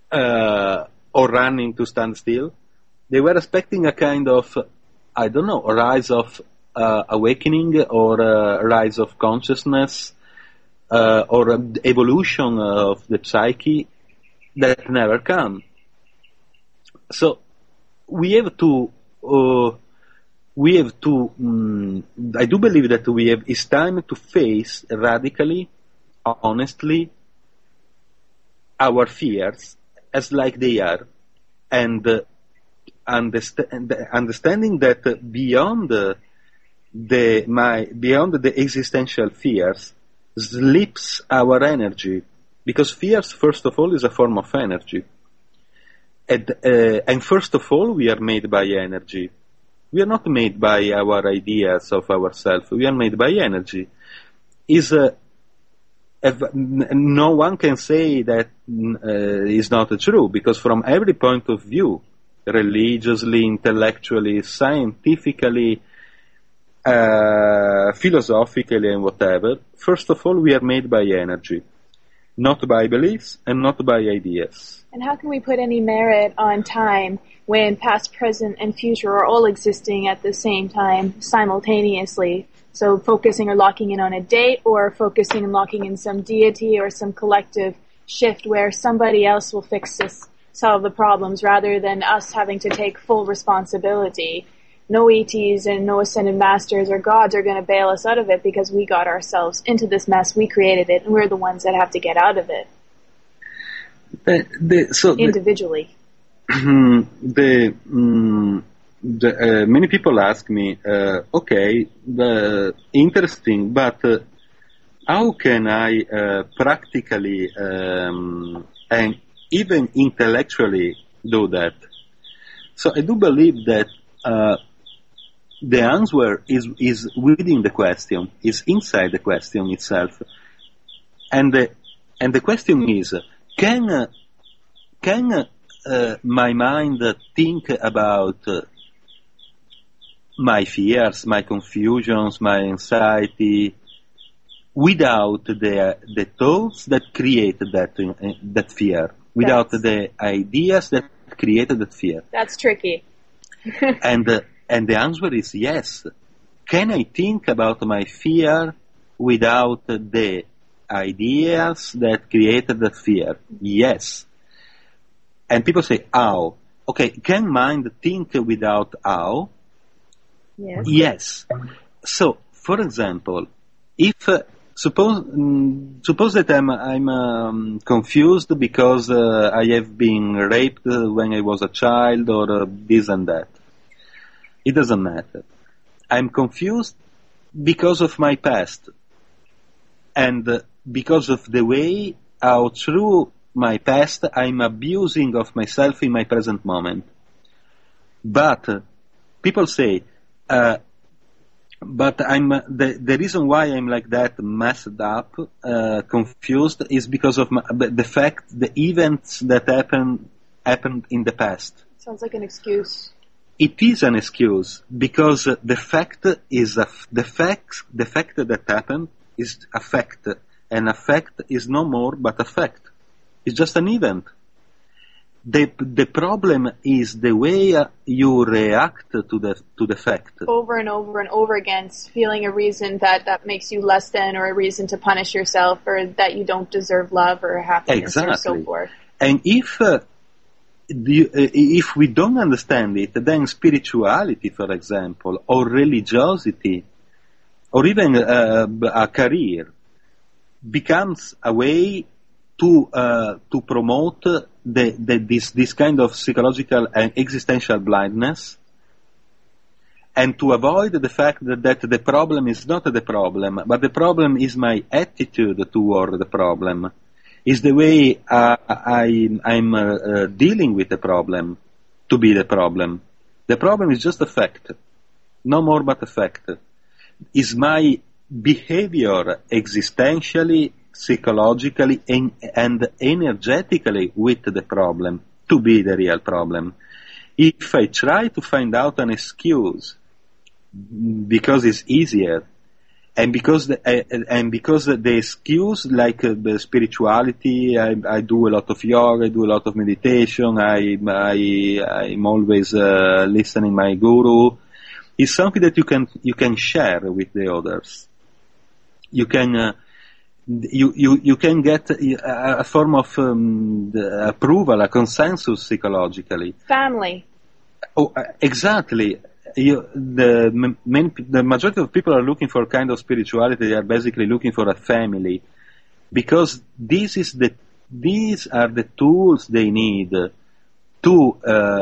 uh, or running to stand still. They were expecting a kind of, I don't know, a rise of uh, awakening or a rise of consciousness uh, or an evolution of the psyche that never come. So we have to, uh, we have to, um, I do believe that we have, it's time to face radically, honestly, our fears as like they are, and uh, understand, understanding that uh, beyond uh, the my beyond the existential fears slips our energy, because fears, first of all, is a form of energy, and, uh, and first of all, we are made by energy. We are not made by our ideas of ourselves. We are made by energy. Is uh, no one can say that uh, is not true, because from every point of view, religiously, intellectually, scientifically, uh, philosophically, and whatever, first of all, we are made by energy, not by beliefs and not by ideas. And how can we put any merit on time when past, present, and future are all existing at the same time, simultaneously? So focusing or locking in on a date, or focusing and locking in some deity or some collective shift where somebody else will fix this, solve the problems, rather than us having to take full responsibility. No E Ts and no ascended masters or gods are going to bail us out of it, because we got ourselves into this mess, we created it, and we're the ones that have to get out of it. The, the, so individually. The, the, um, the, uh, many people ask me, uh, okay, the, interesting, but uh, how can I uh, practically um, and even intellectually do that? So I do believe that uh, the answer is is within the question, is inside the question itself, and the and the question is, can uh, can uh, my mind think about uh, my fears, my confusions, my anxiety, without the the thoughts that created that uh, that fear, without That's, the ideas that created that fear? That's tricky. and uh, and the answer is yes. Can I think about my fear without the ideas that created that fear? Yes. And people say, how? Okay, can mind think without how? Yes. Yes. So, for example, if uh, suppose um, suppose that I'm I'm um, confused because uh, I have been raped when I was a child, or uh, this and that. It doesn't matter. I'm confused because of my past, and uh, because of the way how through my past I'm abusing of myself in my present moment. But uh, people say, uh, but I'm uh, the the reason why I'm like that, messed up, uh, confused, is because of my, the fact, the events that happened happened in the past. Sounds like an excuse. It is an excuse, because uh, the fact is a f- the fact the fact that happened is a fact, and a fact is no more but a fact. It's just an event. The the problem is the way uh, you react to the to the fact. Over and over and over again, feeling a reason that, that makes you less than, or a reason to punish yourself, or that you don't deserve love or happiness, exactly. or so forth. And if uh, the, uh, if we don't understand it, then spirituality, for example, or religiosity, or even uh, a career, becomes a way to uh, to promote the, the this this kind of psychological and existential blindness, and to avoid the fact that, that the problem is not the problem, but the problem is my attitude toward the problem, is the way uh, I I'm uh, uh, dealing with the problem to be the problem. The problem is just a fact, no more but a fact. Is my behavior existentially, psychologically, and, and energetically with the problem to be the real problem? If I try to find out an excuse because it's easier, and because the, uh, and because the skills like uh, the spirituality, I, I do a lot of yoga, I do a lot of meditation, I, I, I'm always uh, listening my guru, is something that you can, you can share with the others. You can, uh, you, you, you can get a, a form of um, the approval, a consensus psychologically. Family. Oh, uh, exactly. You, the, main, the majority of people are looking for kind of spirituality. They are basically looking for a family, because this is the, these are the tools they need to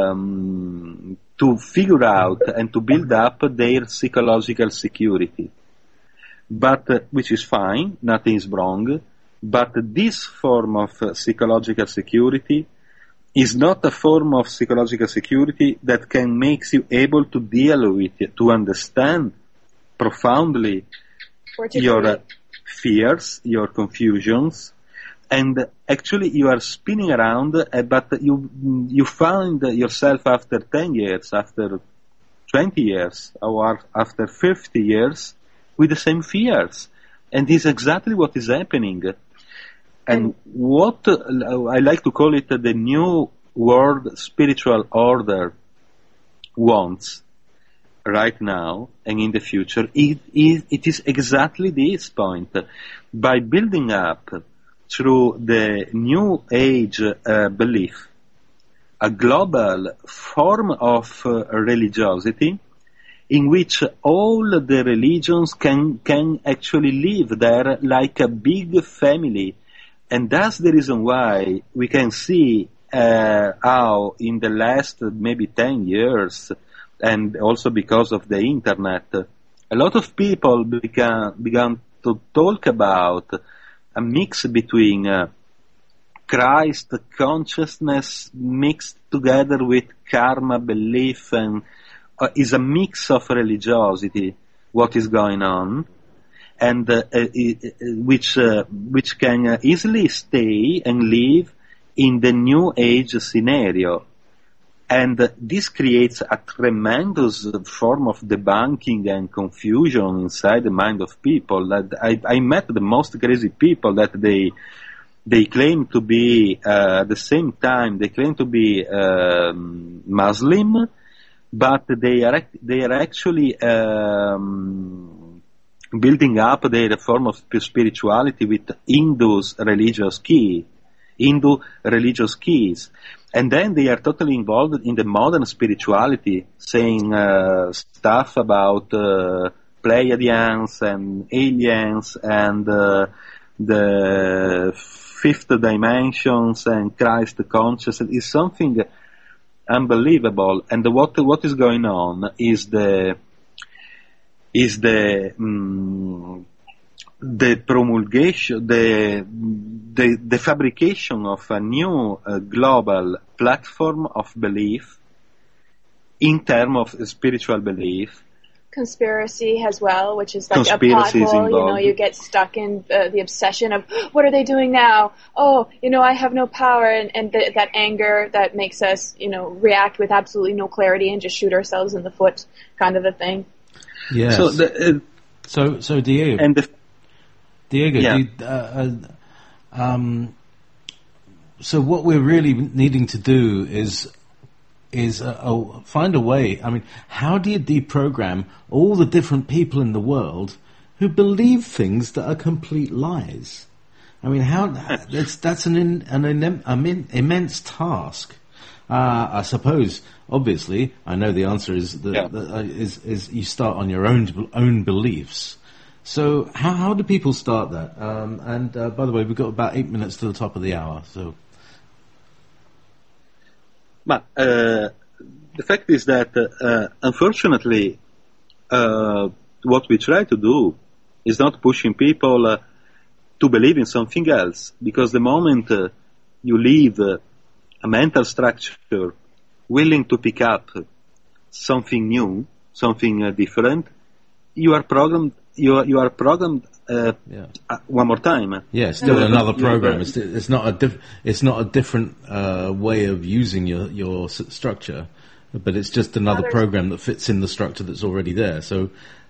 um, to figure out and to build up their psychological security. But uh, which is fine, nothing is wrong. But this form of uh, psychological security is not a form of psychological security that can make you able to deal with it, to understand profoundly your uh, fears, your confusions, and actually you are spinning around, uh, but you you find yourself after ten years, after twenty years, or after fifty years with the same fears. And this is exactly what is happening. And what uh, I like to call it uh, the new world spiritual order wants right now and in the future, it is, it is exactly this point. By building up through the new age uh, belief a global form of uh, religiosity in which all the religions can, can actually live there like a big family. And that's the reason why we can see uh, how in the last maybe ten years, and also because of the internet, a lot of people began, began to talk about a mix between uh, Christ consciousness mixed together with karma belief, and uh, is a mix of religiosity, what is going on. And uh, uh, which uh, which can uh, easily stay and live in the new age scenario, and uh, this creates a tremendous form of debunking and confusion inside the mind of people. That I, I met the most crazy people that they they claim to be uh, at the same time they claim to be um, Muslim, but they are they are actually um, building up their form of spirituality with Hindu's religious key, Hindu religious keys. And then they are totally involved in the modern spirituality, saying uh, stuff about uh, Pleiadians and aliens and uh, the fifth dimensions and Christ consciousness. Is something unbelievable. And what what is going on is the is the um, the promulgation, the, the the fabrication of a new uh, global platform of belief in terms of spiritual belief. Conspiracy as well, which is like a pothole. You know, you get stuck in uh, the obsession of what are they doing now? Oh, you know, I have no power, and, and th- that anger that makes us, you know, react with absolutely no clarity and just shoot ourselves in the foot, kind of a thing. Yes. So, the, uh, so, so Diego, and the, Diego, yeah. do you, uh, uh, um, so what we're really needing to do is is uh, uh, find a way. I mean, how do you deprogram all the different people in the world who believe things that are complete lies? I mean, how that's that's an in, an, an, an immense task. Uh, I suppose, obviously, I know the answer is the, yeah. the, uh, is is you start on your own own beliefs. So how how do people start that? Um, and uh, by the way, we've got about eight minutes to the top of the hour. So, but uh, the fact is that uh, unfortunately, uh, what we try to do is not pushing people uh, to believe in something else, because the moment uh, you leave uh, a mental structure willing to pick up something new, something uh, different, you are programmed. You are, you are programmed. Uh, yeah. uh, one more time. Yeah, still uh, another program. It's, it's not a diff, it's not a different uh, way of using your your s- structure, but it's just another Others. program that fits in the structure that's already there. So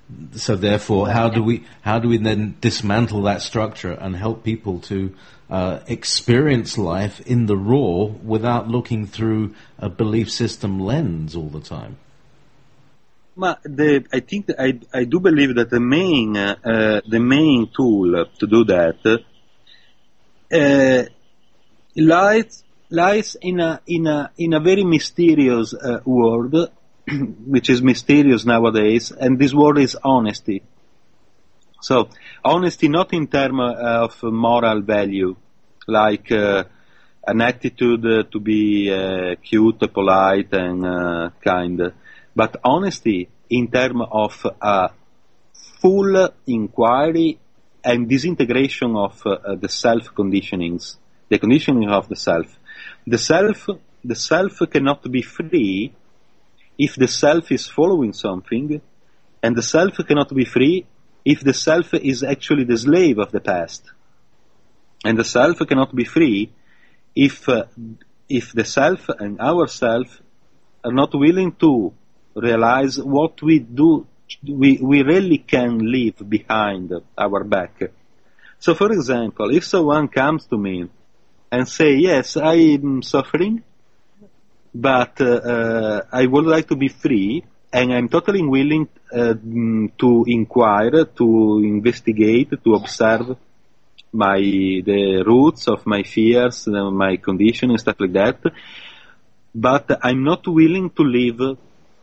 So therefore, how do we how do we then dismantle that structure and help people to uh, experience life in the raw without looking through a belief system lens all the time? Ma the, I think that I, I do believe that the main uh, uh, the main tool to do that uh, lies lies in a in a in a very mysterious uh, word, which is mysterious nowadays, and this word is honesty. So honesty, not in terms of moral value, like uh, an attitude uh, to be uh, cute, polite, and uh, kind. But honesty in terms of a full inquiry and disintegration of uh, the self-conditionings, the conditioning of the self. The self, the self cannot be free if the self is following something, and the self cannot be free if the self is actually the slave of the past. And the self cannot be free if uh, if the self and ourself are not willing to realize what we do, we, we really can leave behind our back. So, for example, if someone comes to me and say, yes, I am suffering, but uh, uh, I would like to be free, and I'm totally willing uh, to inquire, to investigate, to observe my the roots of my fears, uh, my condition, and stuff like that, but I'm not willing to leave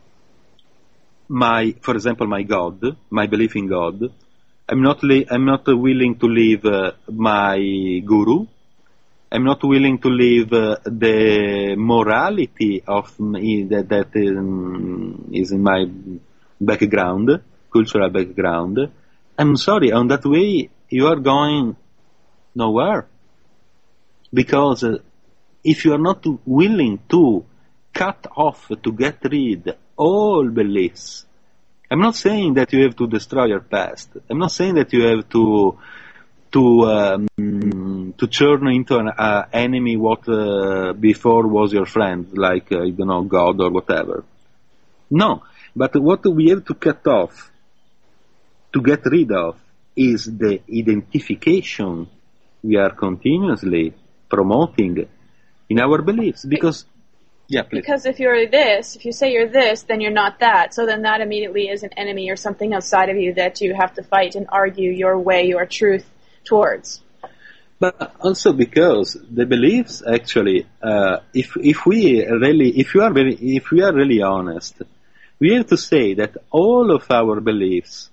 my, for example, my God, my belief in God. I'm not li- I'm not willing to leave uh, my guru. I'm not willing to leave uh, the morality of me that, that um, is in my background, cultural background. I'm sorry, on that way you are going nowhere. Because uh, if you are not willing to cut off, to get rid all beliefs, I'm not saying that you have to destroy your past. I'm not saying that you have to to um, to turn into an uh, enemy what uh, before was your friend, like uh, I don't know, God or whatever. No, but what we have to cut off, to get rid of, is the identification we are continuously promoting in our beliefs. Because, yeah, please. Because if you're this, if you say you're this, then you're not that. So then that immediately is an enemy or something outside of you that you have to fight and argue your way, your truth towards. But also because the beliefs actually, uh, if if we really, if you are very, if we are really honest, we have to say that all of our beliefs,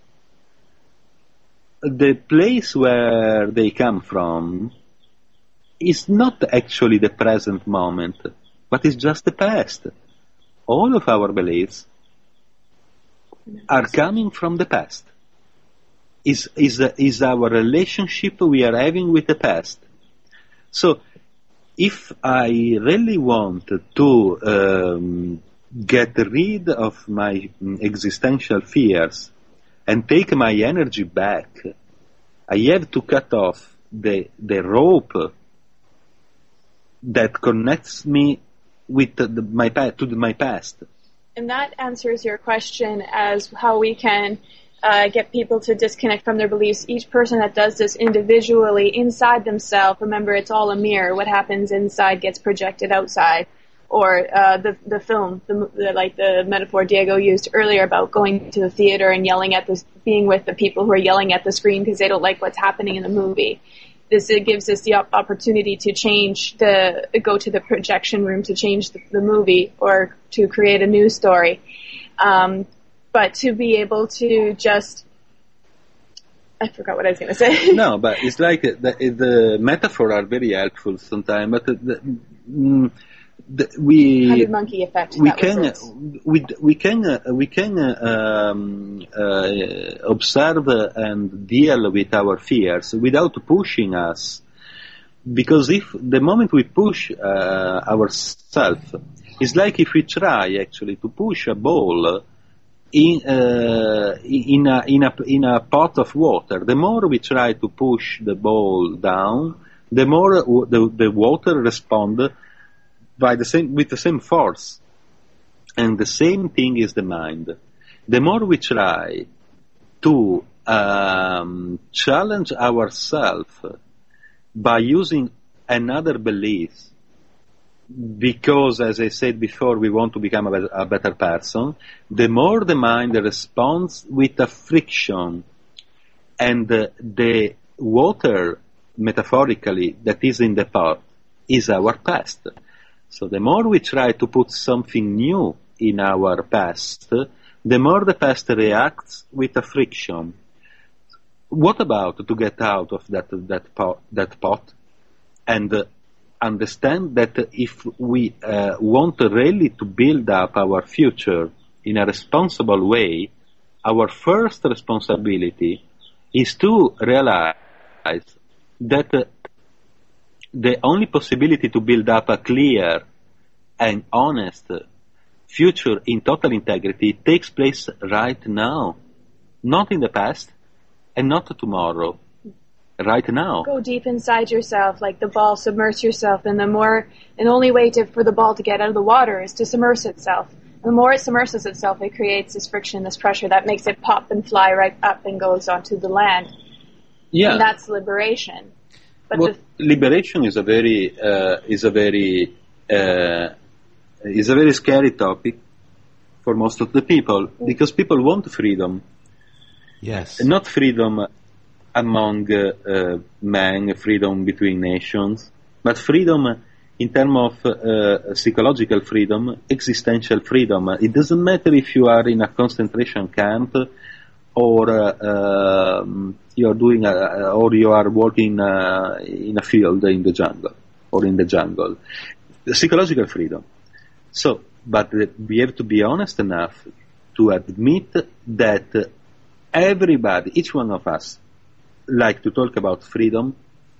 the place where they come from, is not actually the present moment, but it's just the past. All of our beliefs are coming from the past. Is is is our relationship we are having with the past. So, if I really want to um, get rid of my existential fears and take my energy back, I have to cut off the the rope that connects me with the, the, my to the, my past. And that answers your question as how we can Uh, get people to disconnect from their beliefs. Each person that does this individually inside themselves, remember it's all a mirror. What happens inside gets projected outside. Or uh, the the film, the, the, like the metaphor Diego used earlier about going to the theater and yelling at this, being with the people who are yelling at the screen because they don't like what's happening in the movie. This it gives us the op- opportunity to change the go to the projection room to change the, the movie or to create a new story. Um, But to be able to just, I forgot what I was going to say. No, but it's like the, the metaphors are very helpful sometimes. But the, the, the, we hundred monkey effect. We that can was it. we we can we can um, uh, observe and deal with our fears without pushing us. Because if the moment we push uh, ourselves, it's like if we try actually to push a ball in uh, in a in a in a pot of water. The more we try to push the ball down, the more the the water respond by the same with the same force. And the same thing is the mind. The more we try to um, challenge ourselves by using another belief, because, as I said before, we want to become a better, a better person, the more the mind responds with a friction, and uh, the water, metaphorically, that is in the pot is our past. So the more we try to put something new in our past, the more the past reacts with a friction. What about to get out of that that pot, that pot and uh, understand that if we uh, want really to build up our future in a responsible way, our first responsibility is to realize that uh, the only possibility to build up a clear and honest future in total integrity takes place right now, not in the past and not tomorrow, right now. Go deep inside yourself, like the ball, submerge yourself, and the more, and the only way to, for the ball to get out of the water is to submerge itself. The more it submerges itself, it creates this friction, this pressure that makes it pop and fly right up and goes onto the land. Yeah, and that's liberation. But well, the, liberation is a very uh, is a very uh, is a very scary topic for most of the people, because people want freedom. Yes, and not freedom among uh, uh, men, freedom between nations, but freedom in terms of uh, psychological freedom, existential freedom. It doesn't matter if you are in a concentration camp or uh, um, you are doing a, or you are working uh, in a field in the jungle or in the jungle. Psychological freedom. So, but we have to be honest enough to admit that everybody, each one of us, like to talk about freedom,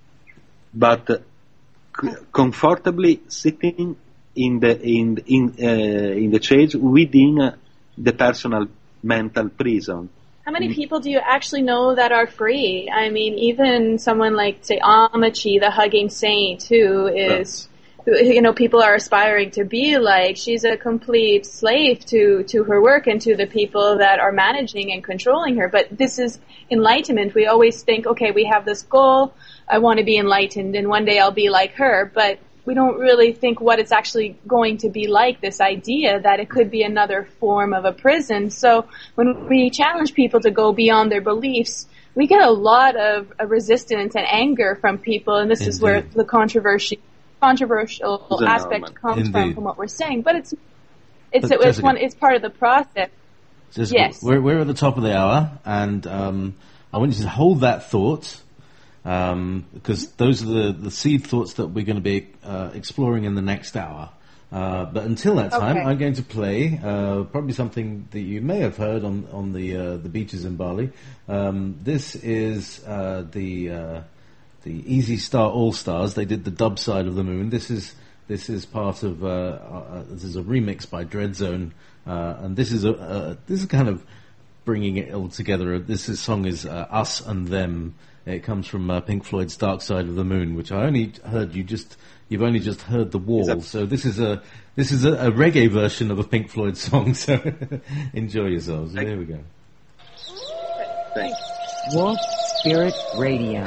but c- comfortably sitting in the in in uh, in the cage within uh, the personal mental prison. How many people do you actually know that are free? I mean, even someone like, say, Amachi, the hugging saint, who is, who, you know, people are aspiring to be like. She's a complete slave to, to her work and to the people that are managing and controlling her. But this is enlightenment. We always think, okay, we have this goal. I want to be enlightened, and one day I'll be like her. But we don't really think what it's actually going to be like, this idea that it could be another form of a prison. So when we challenge people to go beyond their beliefs, we get a lot of, of resistance and anger from people, and this Indeed. is where the controversy, controversial it's aspect comes Indeed. from, from what we're saying. But it's it's but it's, Jessica, one, it's part of the process. Jessica, yes. We're, we're at the top of the hour, and um, I want you to hold that thought, Um, because those are the, the seed thoughts that we're going to be uh, exploring in the next hour. Uh, but until that time, okay. I'm going to play uh, probably something that you may have heard on on the uh, the beaches in Bali. Um, this is uh, the uh, the Easy Star All Stars. They did the dub side of the Moon. This is this is part of uh, uh, this is a remix by Dreadzone, uh, and this is a uh, this is kind of bringing it all together. This is, song is uh, Us and Them. It comes from uh, Pink Floyd's Dark Side of the Moon, which I only heard you just you've only just heard the wall. That- so this is a this is a, a reggae version of a Pink Floyd song. So enjoy yourselves. Here we go. Thanks. Wolf Spirit Radio.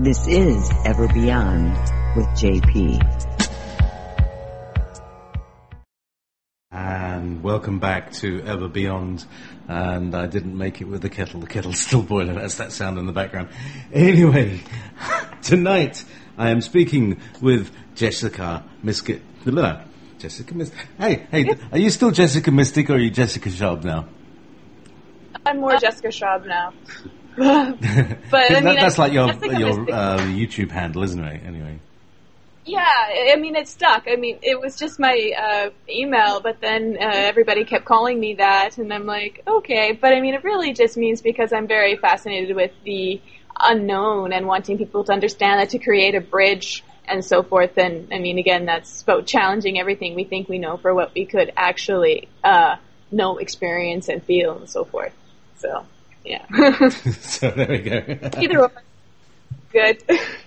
This is Ever Beyond with J P. And welcome back to Ever Beyond. And I didn't make it with the kettle. The kettle's still boiling. That's that sound in the background. Anyway, tonight I am speaking with Jessica Mystic. Jessica Mystic. Hey, hey, are you still Jessica Mystic or are you Jessica Schaub now? I'm more Jessica Schaub now. But I mean, that, that's I, like your Jessica your Mystic. uh, YouTube handle, isn't it? Anyway. Yeah, I mean, it stuck. I mean, it was just my uh, email, but then uh, everybody kept calling me that, and I'm like, okay. But I mean, it really just means because I'm very fascinated with the unknown and wanting people to understand that, to create a bridge and so forth. And I mean, again, that's about challenging everything we think we know for what we could actually uh, know, experience, and feel, and so forth. So, yeah. So there we go. Either or. Good.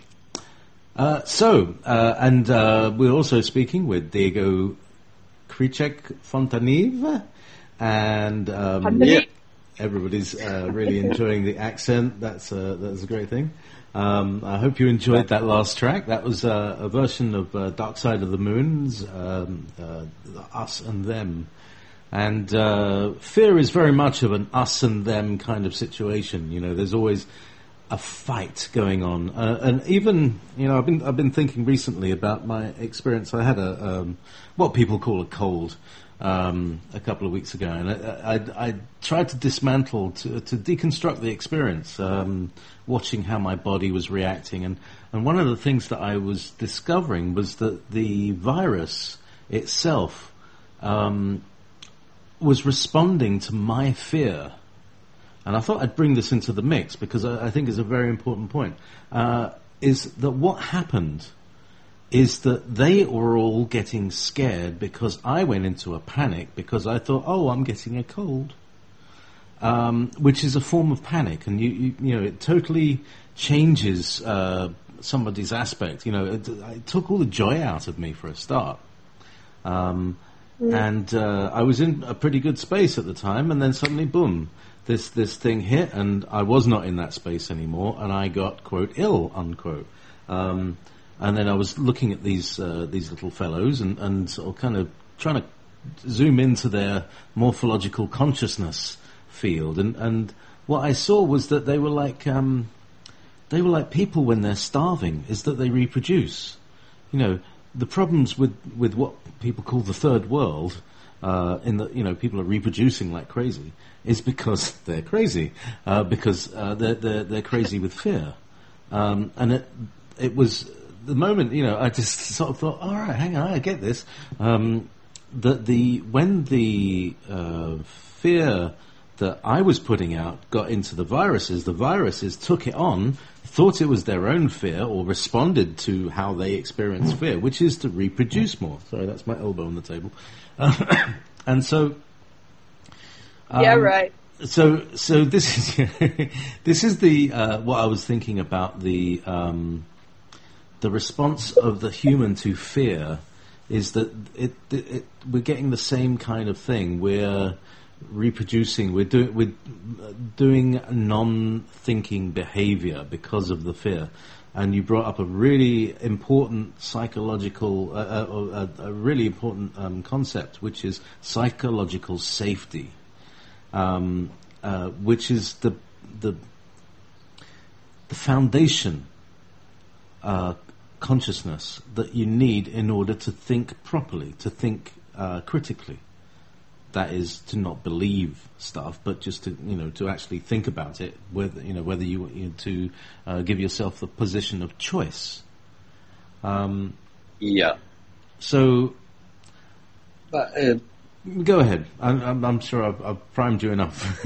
Uh, so, uh, and uh, we're also speaking with Diego Kricek Fontanive, and um, Yeah. everybody's uh, really enjoying the accent. That's a, that's a great thing. Um, I hope you enjoyed that last track. That was uh, a version of uh, Dark Side of the Moon's um, uh, Us and Them. And uh, fear is very much of an us and them kind of situation. You know, there's always a fight going on, uh, and even you know, I've been I've been thinking recently about my experience. I had a um, what people call a cold um, a couple of weeks ago, and I, I, I tried to dismantle to, to deconstruct the experience, um, watching how my body was reacting, and and one of the things that I was discovering was that the virus itself um, was responding to my fear. And I thought I'd bring this into the mix because I, I think it's a very important point, uh, is that what happened is that they were all getting scared because I went into a panic because I thought, oh, I'm getting a cold, um, which is a form of panic. And, you, you, you know, it totally changes uh, somebody's aspect. You know, it, it took all the joy out of me for a start. Um, mm. And uh, I was in a pretty good space at the time, and then suddenly, boom. This this thing hit, and I was not in that space anymore, and I got, quote, ill, unquote. Um, and then I was looking at these uh, these little fellows and, and sort of kind of trying to zoom into their morphological consciousness field, and, and what I saw was that they were like um, they were like people when they're starving, is that they reproduce. You know, the problems with, with what people call the third world, uh, in that, you know, people are reproducing like crazy, is because they're crazy, uh, because uh, they're, they're they're crazy with fear, um, and it it was the moment, you know, I just sort of thought, all right, hang on, I get this. Um, that the when the uh, fear that I was putting out got into the viruses, the viruses took it on, thought it was their own fear, or responded to how they experience fear, which is to reproduce more. Sorry, that's my elbow on the table, uh, and so. Um, yeah, right. So, so this is this is the uh, what I was thinking about, the um, the response of the human to fear is that it, it, it we're getting the same kind of thing. We're reproducing. We're doing we're doing non-thinking behavior because of the fear. And you brought up a really important psychological, uh, a, a, a really important um, concept, which is psychological safety. Um, uh, which is the the the foundation uh, consciousness that you need in order to think properly, to think uh, critically. That is, to not believe stuff, but just to, you know, to actually think about it. Whether you know whether you, you know, to uh, give yourself the position of choice. Um, yeah. So. But. Uh, Go ahead. I'm, I'm, I'm sure I've, I've primed you enough.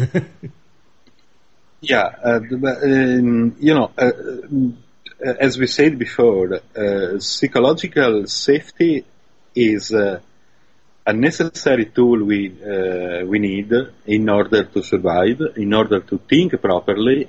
yeah, uh, but, um, you know, uh, uh, as we said before, uh, psychological safety is uh, a necessary tool we uh, we need in order to survive, in order to think properly,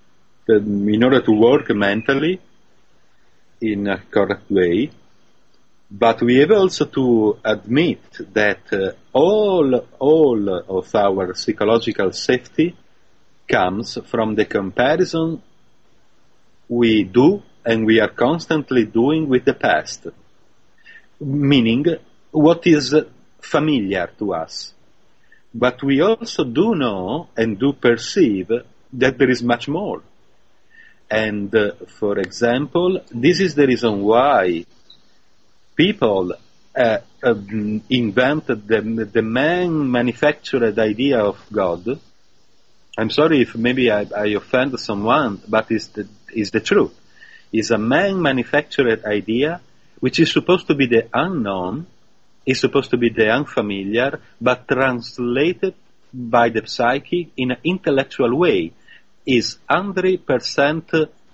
in order to work mentally in a correct way. But we have also to admit that uh, all all of our psychological safety comes from the comparison we do and we are constantly doing with the past, meaning what is familiar to us. But we also do know and do perceive that there is much more. And, uh, for example, this is the reason why people uh, uh, invented the, the man-manufactured idea of God. I'm sorry if maybe I, I offend someone, but it's the, it's the truth. It's a man-manufactured idea which is supposed to be the unknown, is supposed to be the unfamiliar, but translated by the psyche in an intellectual way, is one hundred percent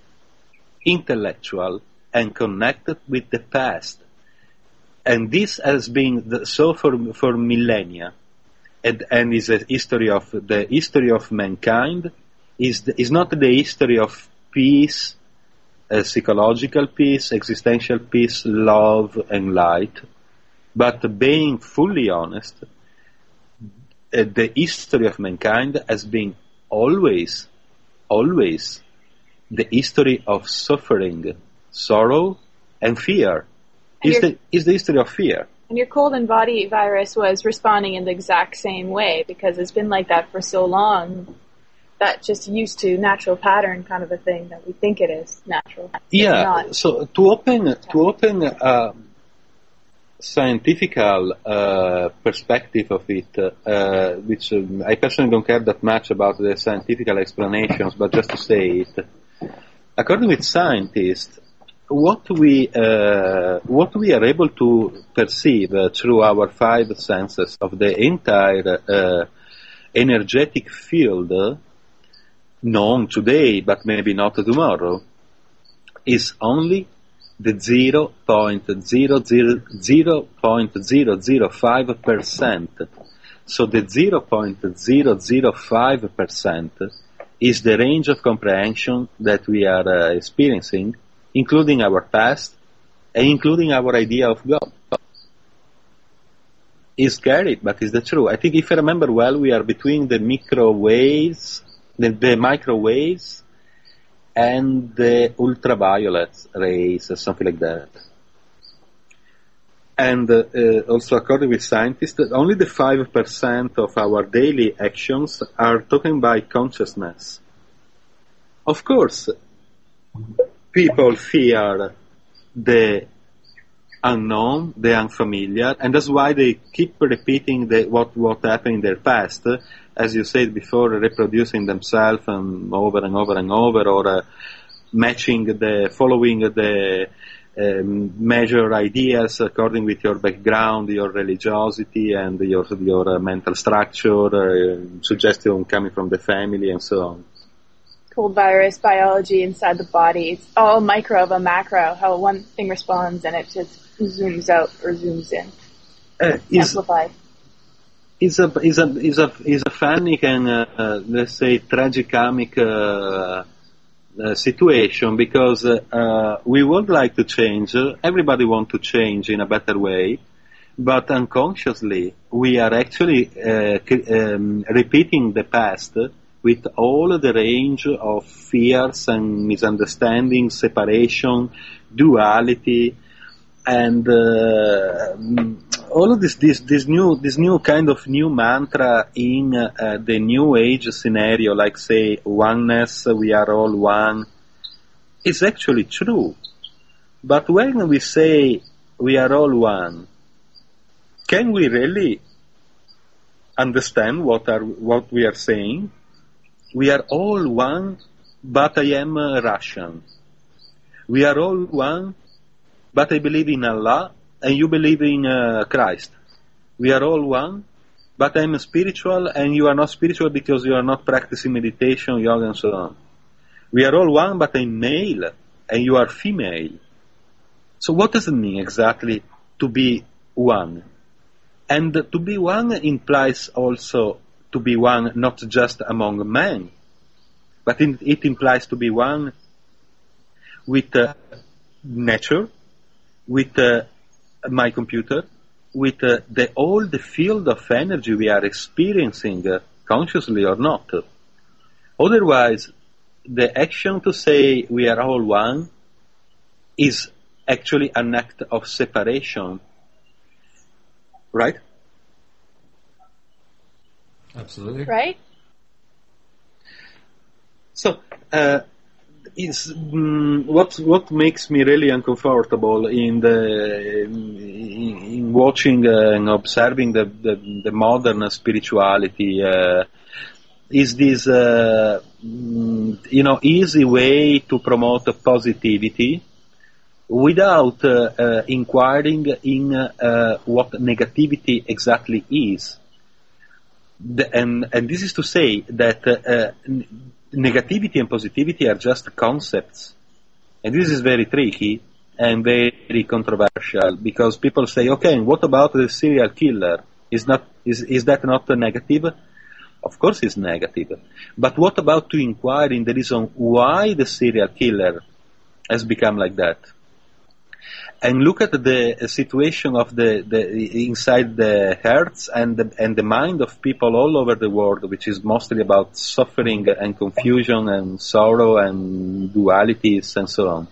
intellectual and connected with the past. And this has been the, so for, for millennia, and, and is a history of, the history of mankind, is, the, is not the history of peace, uh, psychological peace, existential peace, love and light. But being fully honest, uh, the history of mankind has been always, always the history of suffering, sorrow, and fear. Is the is the history of fear. And your cold and body virus was responding in the exact same way, because it's been like that for so long. That just used to natural pattern kind of a thing that we think it is natural. Yeah. Not. So to open to open. Uh, scientific uh, perspective of it, uh, which um, I personally don't care that much about the scientific explanations, but just to say it, according with scientists, what we uh, what we are able to perceive uh, through our five senses of the entire uh, energetic field uh, known today, but maybe not tomorrow, is only the zero point zero zero zero point zero zero five percent. So the zero point zero zero five percent is the range of comprehension that we are uh, experiencing, including our past and including our idea of God. It's scary, but it's the truth. I think if I remember well, we are between the microwaves, the, the microwaves, and the ultraviolet rays, or something like that. And uh, uh, also, according with scientists, only the five percent of our daily actions are taken by consciousness. Of course, people fear the unknown, the unfamiliar, and that's why they keep repeating the, what, what happened in their past, as you said before, reproducing themselves and over and over and over, or uh, matching the, following the um, measure ideas according with your background, your religiosity, and your your uh, mental structure, uh, suggestion coming from the family, and so on. Cold virus biology inside the body. It's all micro of a macro, how one thing responds and it just zooms out or zooms in. Uh, is, Amplified. It's a, it's a, it's a, it's a funny and, uh, uh, let's say, tragicomic uh, uh, situation, because uh, uh, we would like to change. Everybody wants to change in a better way, but unconsciously we are actually uh, um, repeating the past with all the range of fears and misunderstandings, separation, duality, and uh, all of this, this, this new, this new kind of new mantra in uh, the new age scenario, like say oneness, we are all one, is actually true. But when we say we are all one, can we really understand what are what we are saying? We are all one, but I am uh, Russian. We are all one, but I believe in Allah, and you believe in uh, Christ. We are all one, but I am spiritual, and you are not spiritual because you are not practicing meditation, yoga, and so on. We are all one, but I'm male, and you are female. So what does it mean exactly to be one? And to be one implies also to be one not just among men, but in, it implies to be one with uh, nature, with uh, my computer, with uh, the all the field of energy we are experiencing, uh, consciously or not. Otherwise, the action to say we are all one is actually an act of separation, right? Absolutely. Right? So, uh, is mm, what what makes me really uncomfortable in the in, in watching uh, and observing the the, the modern spirituality uh, is this uh, mm, you know easy way to promote positivity without uh, uh, inquiring in uh, what negativity exactly is. The, and and this is to say that. Uh, n- Negativity and positivity are just concepts, and this is very tricky and very controversial because people say, "Okay, and what about the serial killer? Is not is is that not a negative?" Of course, it's negative. But what about to inquire in the reason why the serial killer has become like that? And look at the situation of the, the inside the hearts and the, and the mind of people all over the world, which is mostly about suffering and confusion and sorrow and dualities and so on.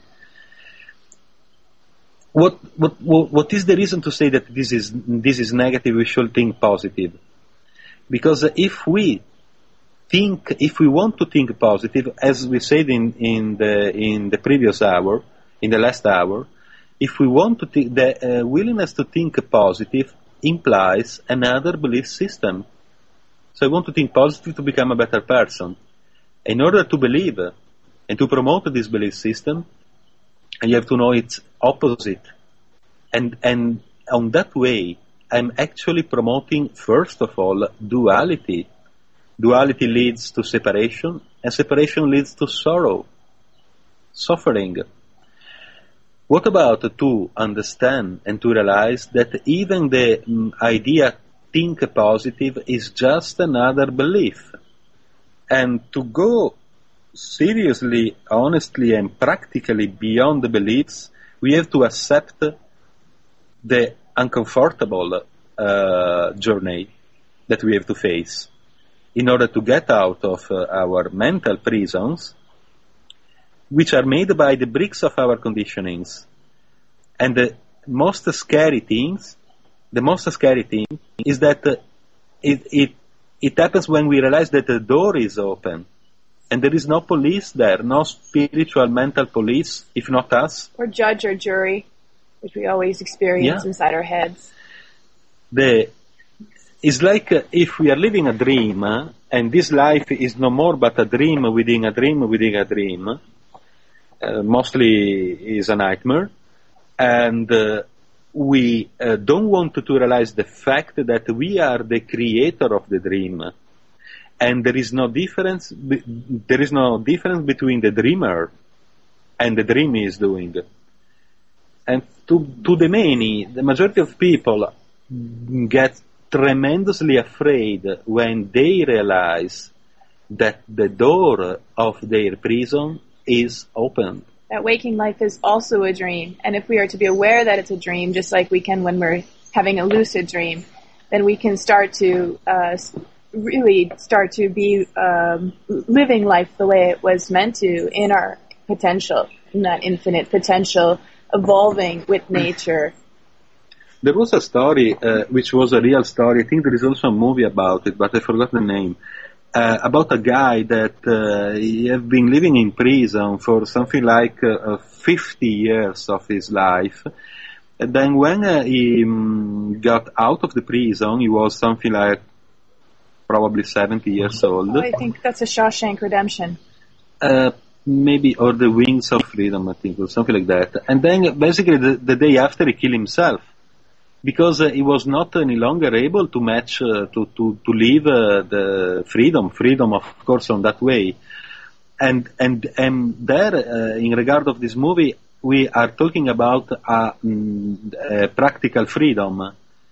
What what what is the reason to say that this is this is negative? We should think positive, because if we think, if we want to think positive, as we said in in the in the previous hour, in the last hour. If we want to think, the uh, willingness to think positive implies another belief system. So I want to think positive to become a better person. In order to believe uh, and to promote this belief system, you have to know its opposite. And, and on that way, I'm actually promoting, first of all, duality. Duality leads to separation, and separation leads to sorrow, suffering. What about to understand and to realize that even the um, idea think positive is just another belief? And to go seriously, honestly, and practically beyond the beliefs, we have to accept the uncomfortable uh, journey that we have to face in order to get out of uh, our mental prisons, which are made by the bricks of our conditionings. And the most scary things, the most scary thing is that uh, it, it, it happens when we realize that the door is open and there is no police there, no spiritual mental police, if not us. Or judge or jury, which we always experience Yeah. inside our heads. The, it's like uh, if we are living a dream, uh, and this life is no more but a dream within a dream within a dream, Uh, mostly is a nightmare, and uh, we uh, don't want to, to realize the fact that we are the creator of the dream, and there is no difference. Be- there is no difference between the dreamer and the dream he is doing. And to to the many, the majority of people get tremendously afraid when they realize that the door of their prison is open. That waking life is also a dream. And if we are to be aware that it's a dream, just like we can when we're having a lucid dream, then we can start to uh, really start to be um, living life the way it was meant to, in our potential, in that infinite potential, evolving with nature. There was a story, uh, which was a real story. I think there is also a movie about it, but I forgot the name. Uh, about a guy that uh, he had been living in prison for something like uh, fifty years of his life. And then when uh, he um, got out of the prison, he was something like probably seventy years old. Oh, I think that's a Shawshank Redemption. Uh, maybe, or The Wings of Freedom, I think, or something like that. And then basically the, the day after he killed himself. Because uh, he was not any longer able to match, uh, to, to, to live uh, the freedom, freedom of course on that way. And, and, and there, uh, in regard of this movie, we are talking about a, a practical freedom,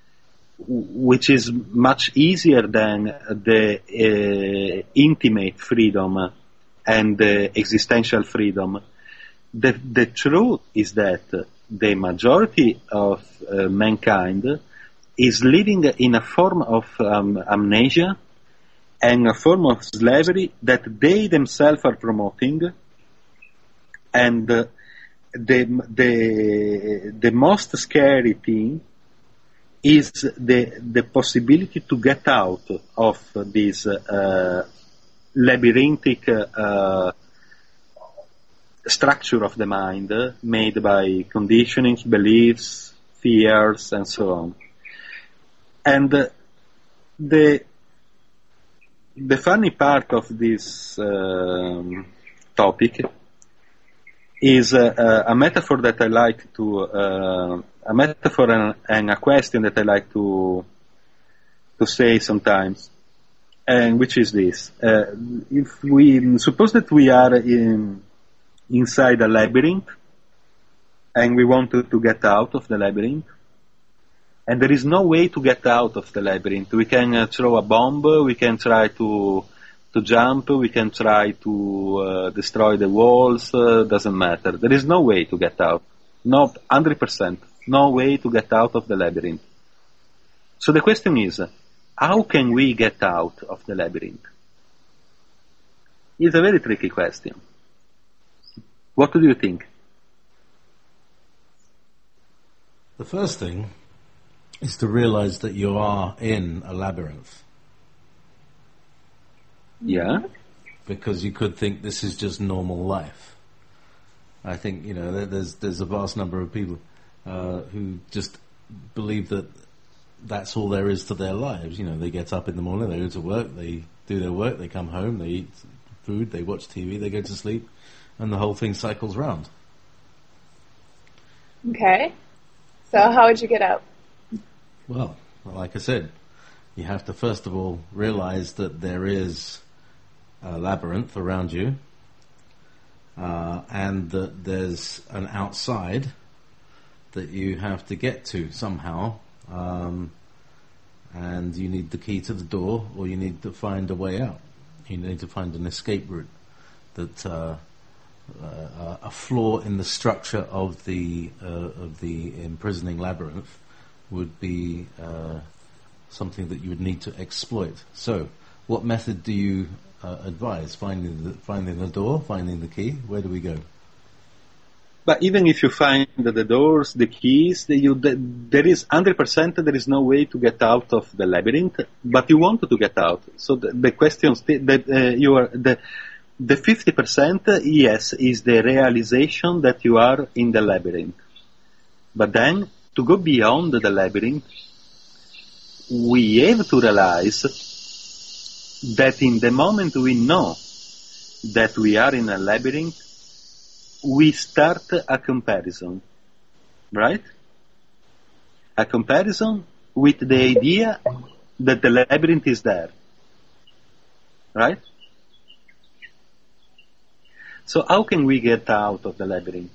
which is much easier than the uh, intimate freedom and the existential freedom. The, the truth is that the majority of uh, mankind is living in a form of um, amnesia and a form of slavery that they themselves are promoting, and uh, the the the most scary thing is the the possibility to get out of this uh, labyrinthic uh, structure of the mind uh, made by conditionings, beliefs, fears, and so on. And uh, the the funny part of this um, topic is uh, uh, a metaphor that I like to, uh, a metaphor and, and a question that I like to to say sometimes, and which is this: uh, if we suppose that we are in inside a labyrinth, and we want to, to get out of the labyrinth, and there is no way to get out of the labyrinth. We can uh, throw a bomb, we can try to to jump, we can try to uh, destroy the walls, uh, doesn't matter. There is no way to get out. No, one hundred percent. No way to get out of the labyrinth. So the question is, how can we get out of the labyrinth? It's a very tricky question. What do you think? The first thing is to realize that you are in a labyrinth. Yeah. Because you could think this is just normal life. I think, you know, there, there's there's a vast number of people uh, who just believe that that's all there is to their lives. You know, they get up in the morning, they go to work, they do their work, they come home, they eat food, they watch T V, they go to sleep, and the whole thing cycles round. Okay. So how would you get out? Well, like I said, you have to first of all realize that there is a labyrinth around you, uh, and that there's an outside that you have to get to somehow, um, and you need the key to the door, or you need to find a way out. You need to find an escape route. That uh, uh, a flaw in the structure of the uh, of the imprisoning labyrinth would be uh, something that you would need to exploit. So, what method do you uh, advise? Finding the, finding the door, finding the key? Where do we go? But even if you find the doors, the keys, the, you, the, there is one hundred percent there is no way to get out of the labyrinth, but you want to get out. So the, the question, that uh, you are, the, the fifty percent, yes, is the realization that you are in the labyrinth. But then, to go beyond the labyrinth, we have to realize that in the moment we know that we are in a labyrinth, we start a comparison, right? A comparison with the idea that the labyrinth is there, right? So how can we get out of the labyrinth?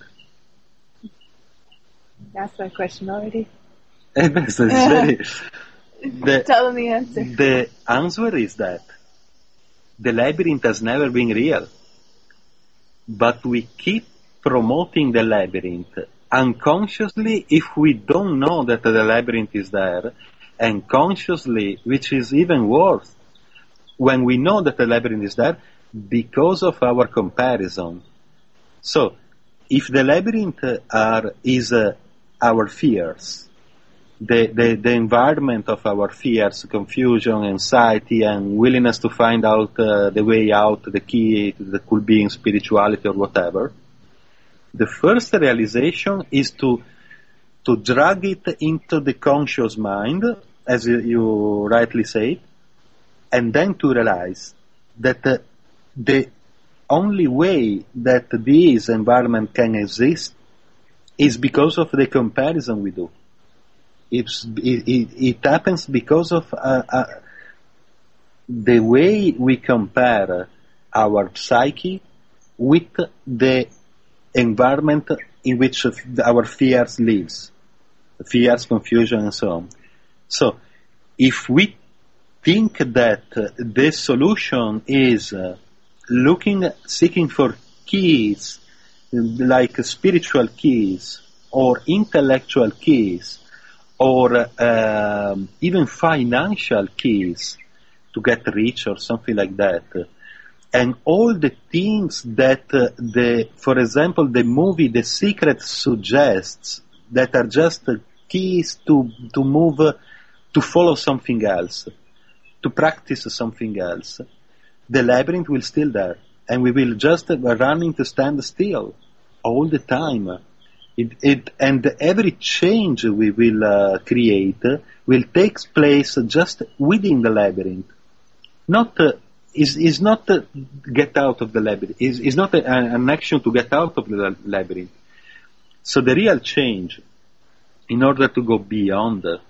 That's that question already. It's very, the, Tell them the answer. The answer is that the labyrinth has never been real, but we keep promoting the labyrinth unconsciously if we don't know that the labyrinth is there, and consciously, which is even worse, when we know that the labyrinth is there because of our comparison. So, if the labyrinth are, is uh, our fears, the, the, the environment of our fears, confusion, anxiety, and willingness to find out uh, the way out, the key that could be in spirituality or whatever, the first realization is to to drag it into the conscious mind, as you rightly say, and then to realize that uh, the only way that this environment can exist is because of the comparison we do. It's, it, it, it happens because of uh, uh, the way we compare our psyche with the environment in which our fears lives, fears, confusion, and so on. So, if we think that uh, the solution is uh, looking, seeking for keys, like spiritual keys, or intellectual keys, or uh, even financial keys to get rich or something like that, and all the things that uh, the, for example, the movie The Secret suggests that are just uh, keys to to move, uh, to follow something else, to practice something else. The labyrinth will still there, and we will just uh, running to stand still all the time. It, it and every change we will uh, create uh, will take place just within the labyrinth. Not uh, is is not uh, get out of the labyrinth. Is is not a, an action to get out of the labyrinth. So the real change, in order to go beyond uh,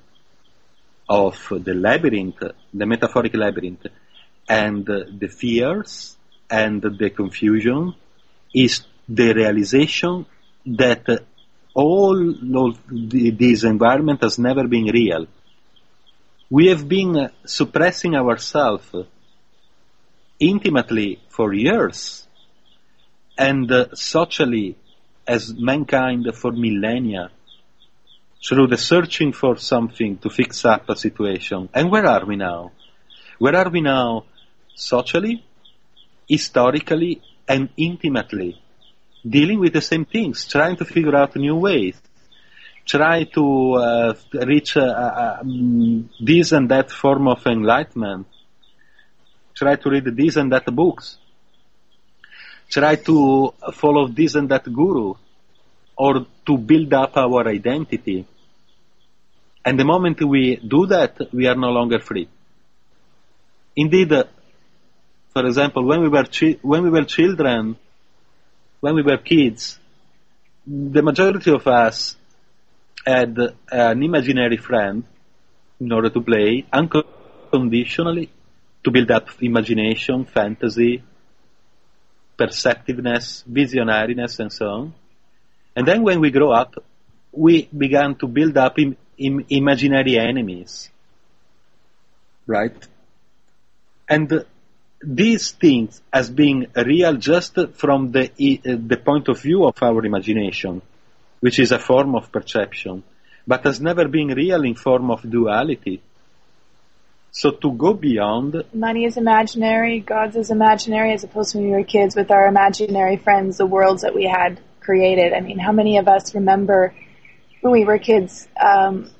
of the labyrinth, the metaphoric labyrinth, and uh, the fears and the confusion, is the realization that uh, all of the, this environment has never been real. We have been uh, suppressing ourselves intimately for years, and uh, socially as mankind for millennia, through the searching for something to fix up a situation. And where are we now? Where are we now socially, historically, and intimately? Dealing with the same things, trying to figure out new ways, try to uh, reach uh, uh, um, this and that form of enlightenment, try to read this and that books, try to follow this and that guru, or to build up our identity. And the moment we do that, we are no longer free. Indeed, uh, for example, when we were chi- when we were children, when we were kids, the majority of us had an imaginary friend in order to play unconditionally, to build up imagination, fantasy, perceptiveness, visionariness, and so on. And then when we grow up, we began to build up im- im- imaginary enemies. Right? And uh, these things as being real just from the uh, the point of view of our imagination, which is a form of perception, but has never been real in form of duality. So to go beyond... Money is imaginary, God's is imaginary, as opposed to when we were kids with our imaginary friends, the worlds that we had created. I mean, how many of us remember when we were kids um,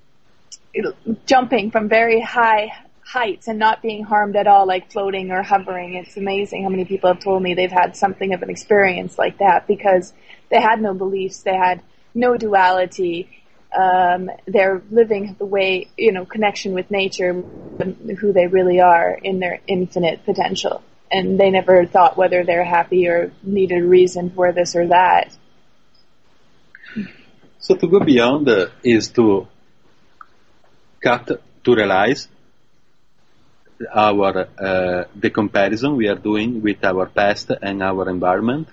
jumping from very high heights and not being harmed at all, like floating or hovering? It's amazing how many people have told me they've had something of an experience like that because they had no beliefs, they had no duality. Um, they're living the way, you know, connection with nature, who they really are in their infinite potential. And they never thought whether they're happy or needed a reason for this or that. So to go beyond uh, is to cut, to realize our uh, the comparison we are doing with our past and our environment,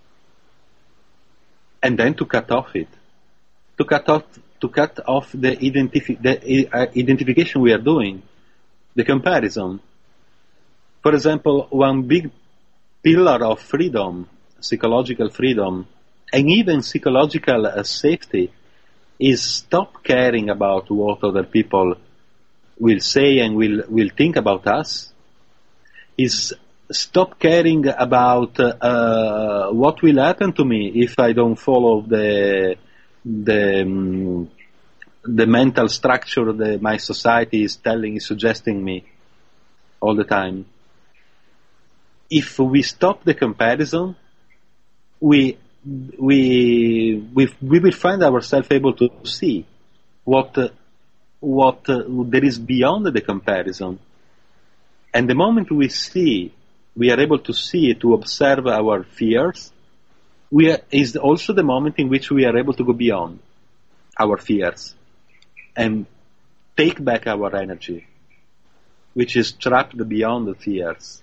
and then to cut off it, to cut off to cut off the, identifi- the uh, identification we are doing, the comparison. For example, one big pillar of freedom, psychological freedom, and even psychological uh, safety, is stop caring about what other people will say and will, will think about us, is stop caring about uh, what will happen to me if I don't follow the the um, the mental structure that my society is telling, is suggesting me all the time. If we stop the comparison, we we we we will find ourselves able to see what uh, what uh, there is beyond the comparison. And the moment we see, we are able to see, to observe our fears, we are, is also the moment in which we are able to go beyond our fears and take back our energy, which is trapped beyond the fears.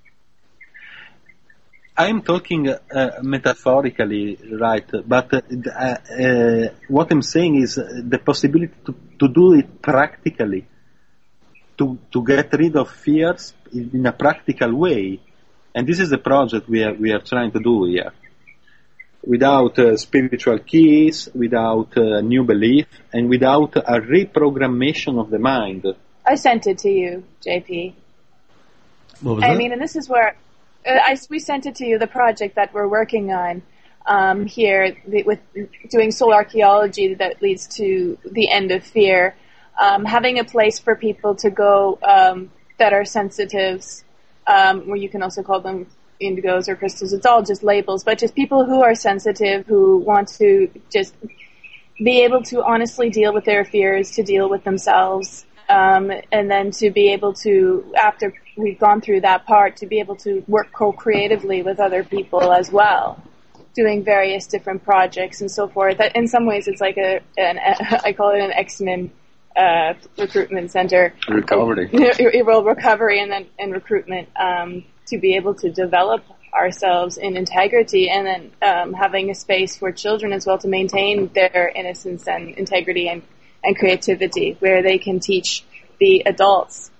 I am talking uh, metaphorically, right, but uh, uh, what I'm saying is the possibility to, to do it practically, to, to get rid of fears in a practical way. And this is the project we are, we are trying to do here. Without uh, spiritual keys, without uh, new belief, and without a reprogrammation of the mind. I sent it to you, J P. What was I that? mean, and this is where I, we sent it to you, the project that we're working on um, here the, with doing soul archaeology that leads to the end of fear. Um, having a place for people to go um, that are sensitives, um, where you can also call them indigos or crystals. It's all just labels, but just people who are sensitive, who want to just be able to honestly deal with their fears, to deal with themselves, um, and then to be able to, after we've gone through that part, to be able to work co-creatively with other people as well, doing various different projects and so forth. In some ways, it's like a, an, I call it an X-Men uh, recruitment center. Recovery. Well, recovery and then and recruitment, um, to be able to develop ourselves in integrity, and then um, having a space for children as well to maintain their innocence and integrity and, and creativity, where they can teach the adults,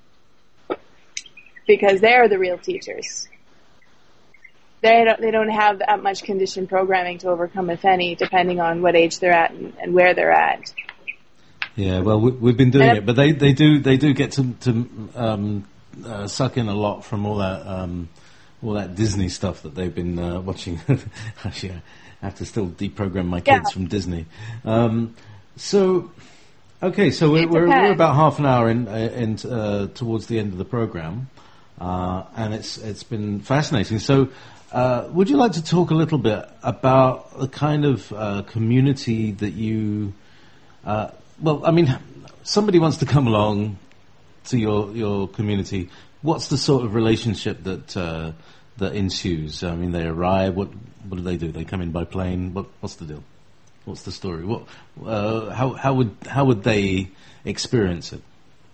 because they're the real teachers. They don't, they don't have that much conditioned programming to overcome, if any, depending on what age they're at and, and where they're at. Yeah, well, we, we've been doing it, but they, they do they do get to to um, uh, suck in a lot from all that um, all that Disney stuff that they've been uh, watching. Actually, I have to still deprogram my kids Yeah. from Disney. Um, so, okay, so we're, we're we're about half an hour in, uh, in uh, towards the end of the program, uh, and it's it's been fascinating. So. Uh, would you like to talk a little bit about the kind of uh, community that you... Uh, well, I mean, somebody wants to come along to your your community. What's the sort of relationship that uh, that ensues? I mean, they arrive. What what do they do? They come in by plane. What what's the deal? What's the story? What uh, how how would how would they experience it?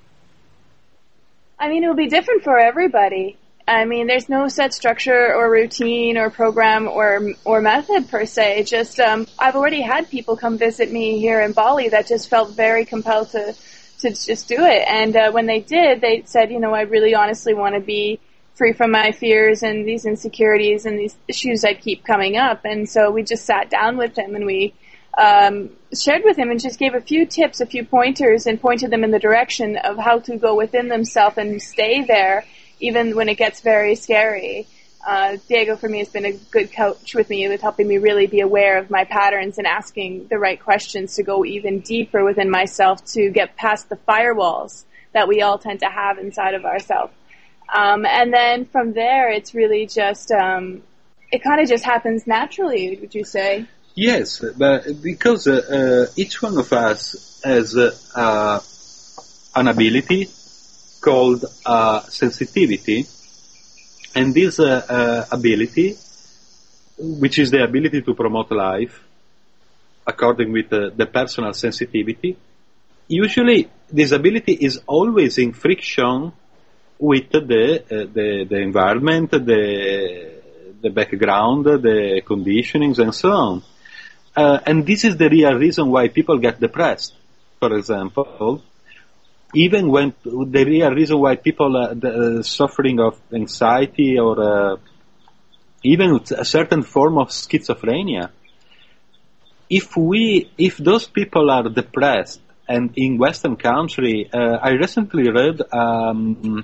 I mean, it will be different for everybody. I mean, there's no set structure or routine or program or or method per se. Just um, I've already had people come visit me here in Bali that just felt very compelled to to just do it. And uh, when they did, they said, you know, I really honestly want to be free from my fears and these insecurities and these issues that keep coming up. And so we just sat down with him and we um, shared with him and just gave a few tips, a few pointers, and pointed them in the direction of how to go within themselves and stay there, even when it gets very scary. Uh, Diego, for me, has been a good coach with me, with helping me really be aware of my patterns and asking the right questions to go even deeper within myself, to get past the firewalls that we all tend to have inside of ourselves. Um, and then from there, it's really just, um, it kind of just happens naturally, would you say? Yes, but because uh, uh, each one of us has uh, uh, an ability called uh, sensitivity, and this uh, uh, ability, which is the ability to promote life according with uh, the personal sensitivity, usually this ability is always in friction with the uh, the, the environment, the the background, the conditionings, and so on. Uh, and this is the real reason why people get depressed, for example. Even when the real reason why people are uh, suffering of anxiety or uh, even a certain form of schizophrenia, if we, if those people are depressed, and in Western country, uh, I recently read um,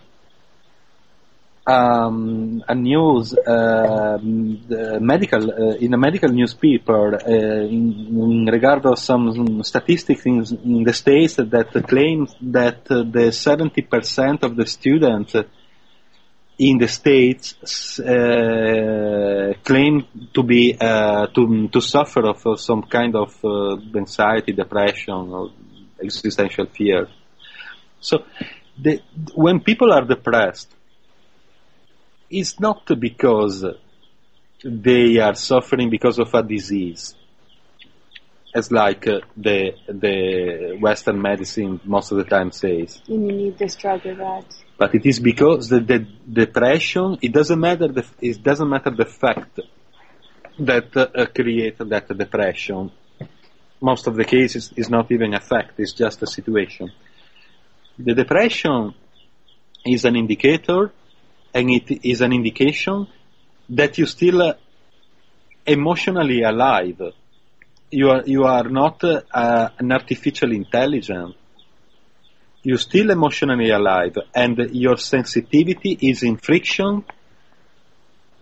um, a news, uh, the medical uh, in a medical newspaper uh, in, in regard of some statistics in, in the States that claim that uh, the seventy percent of the students in the States uh, claim to be uh, to to suffer of uh, some kind of uh, anxiety, depression, or existential fear. So, the, when people are depressed, it's not because they are suffering because of a disease, as like uh, the the Western medicine most of the time says. You need this drug or that. But it is because the, the depression, it doesn't matter the it doesn't matter the fact that uh, create that depression. Most of the cases is not even a fact; it's just a situation. The depression is an indicator, and it is an indication that you're still uh, emotionally alive. You are you are not uh, uh, an artificial intelligence. You're still emotionally alive, and your sensitivity is in friction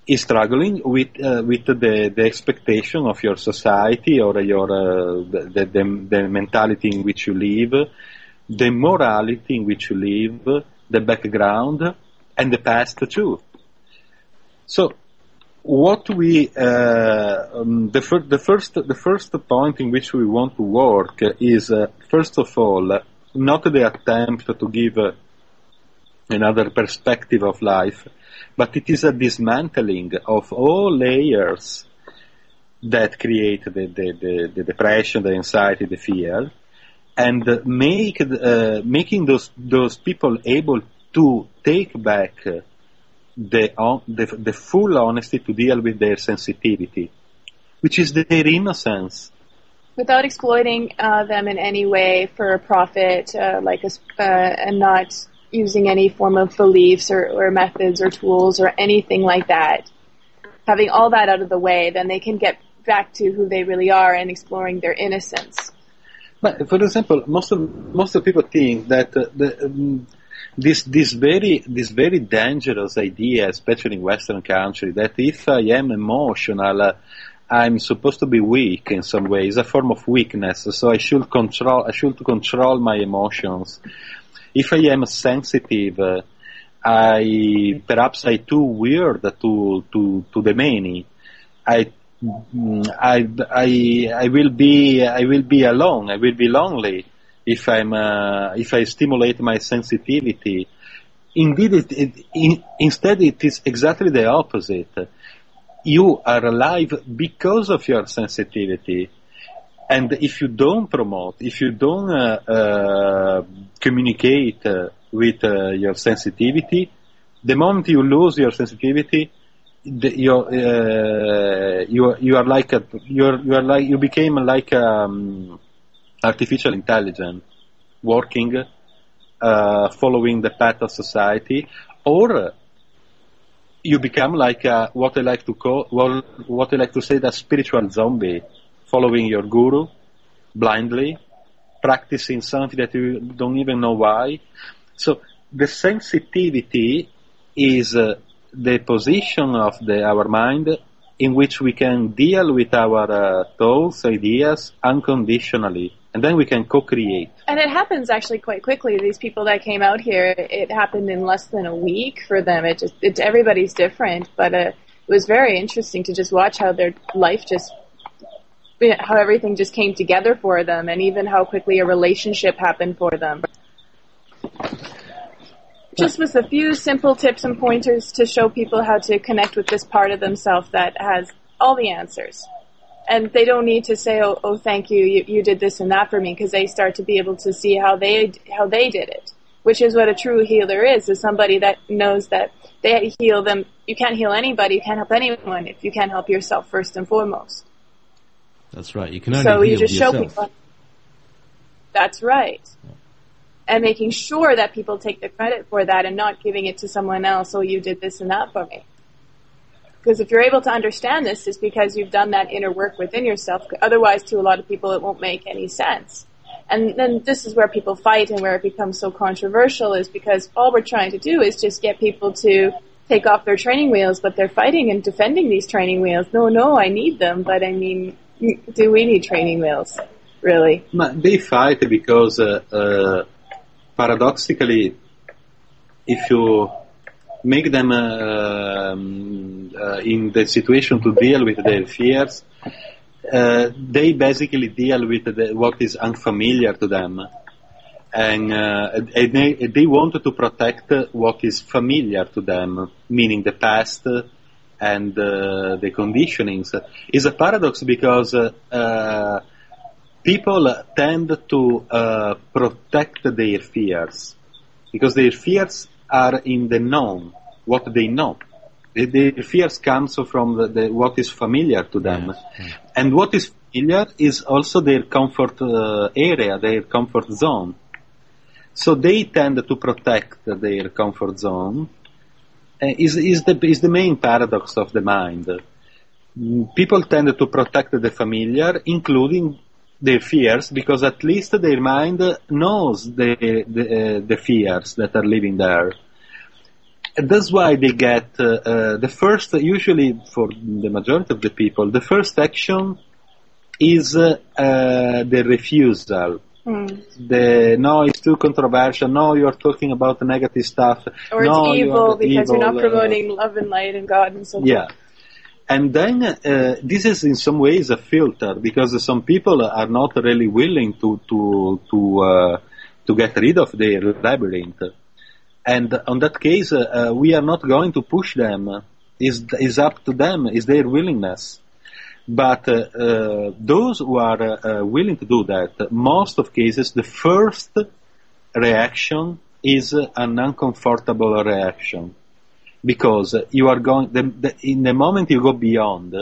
is struggling with uh, with the, the expectation of your society or your uh, the, the the mentality in which you live, the morality in which you live, the background, and the past too. So, what we uh, um, the, fir- the first the first point in which we want to work is uh, first of all not the attempt to give uh, another perspective of life, but it is a dismantling of all layers that create the, the, the, the depression, the anxiety, the fear, and uh, make uh, making those those people able to take back uh, the, uh, the the full honesty to deal with their sensitivity, which is their innocence. Without exploiting uh, them in any way for a profit, uh, like a, uh, and not using any form of beliefs or, or methods or tools or anything like that. Having all that out of the way, then they can get back to who they really are and exploring their innocence. But for example, most of most of people think that uh, the, um, this this very this very dangerous idea, especially in Western countries, that if I am emotional, uh, I'm supposed to be weak in some way. It's a form of weakness, so I should control I should control my emotions. If I am sensitive, uh, I perhaps I too weird to to to the many. I I I I will be I will be alone. I will be lonely if I'm uh, if I stimulate my sensitivity. Indeed, it, it, in, instead it is exactly the opposite. You are alive because of your sensitivity. And if you don't promote, if you don't uh, uh, communicate uh, with uh, your sensitivity, the moment you lose your sensitivity, the, you're, uh, you you are like a you're you are like you became like um, artificial intelligence, working, uh, following the path of society, or you become like a, what I like to call well, what I like to say, the spiritual zombie. Following your guru blindly, practicing something that you don't even know why. So the sensitivity is uh, the position of the, our mind in which we can deal with our uh, thoughts, ideas unconditionally, and then we can co-create. And it happens actually quite quickly. These people that came out here, it happened in less than a week for them. It just, it, everybody's different, but uh, it was very interesting to just watch how their life just how everything just came together for them, and even how quickly a relationship happened for them. Just with a few simple tips and pointers to show people how to connect with this part of themselves that has all the answers. And they don't need to say, oh, oh thank you, you, you did this and that for me, because they start to be able to see how they how they did it, which is what a true healer is, is somebody that knows that they heal them. You can't heal anybody, you can't help anyone if you can't help yourself first and foremost. That's right. You can only so heal you just yourself. show people. That's right. Yeah. And making sure that people take the credit for that and not giving it to someone else. Oh, you did this and that for me. Because if you're able to understand this, it's because you've done that inner work within yourself. Otherwise, to a lot of people, it won't make any sense. And then this is where people fight and where it becomes so controversial, is because all we're trying to do is just get people to take off their training wheels, but they're fighting and defending these training wheels. No, no, I need them, but I mean, do we need training wheels, really? They fight because, uh, uh, paradoxically, if you make them uh, um, uh, in the situation to deal with their fears, uh, they basically deal with the, what is unfamiliar to them. And, uh, and they, they want to protect what is familiar to them, meaning the past and uh, the conditionings. It's a paradox because uh, uh, people tend to uh, protect their fears, because their fears are in the known, what they know. Their fears comes from the, the, what is familiar to them. Yes. Yes. And what is familiar is also their comfort uh, area, their comfort zone. So they tend to protect their comfort zone. Uh, is, is, the, is the main paradox of the mind. People tend to protect the familiar, including their fears, because at least their mind knows the, the, uh, the fears that are living there. And that's why they get uh, uh, the first, usually for the majority of the people, the first action is uh, uh, the refusal. Mm. The no, it's too controversial. No, you're talking about negative stuff. Or no, it's evil you're because evil, you're not promoting uh, love and light and God and so forth. Yeah. And then uh, this is in some ways a filter, because some people are not really willing to to to uh, to get rid of their labyrinth. And on that case, uh, we are not going to push them. It's, it's up to them. It's their willingness. But uh, uh, those who are uh, willing to do that, most of cases, the first reaction is an uncomfortable reaction. Because you are going, the, the, in the moment you go beyond,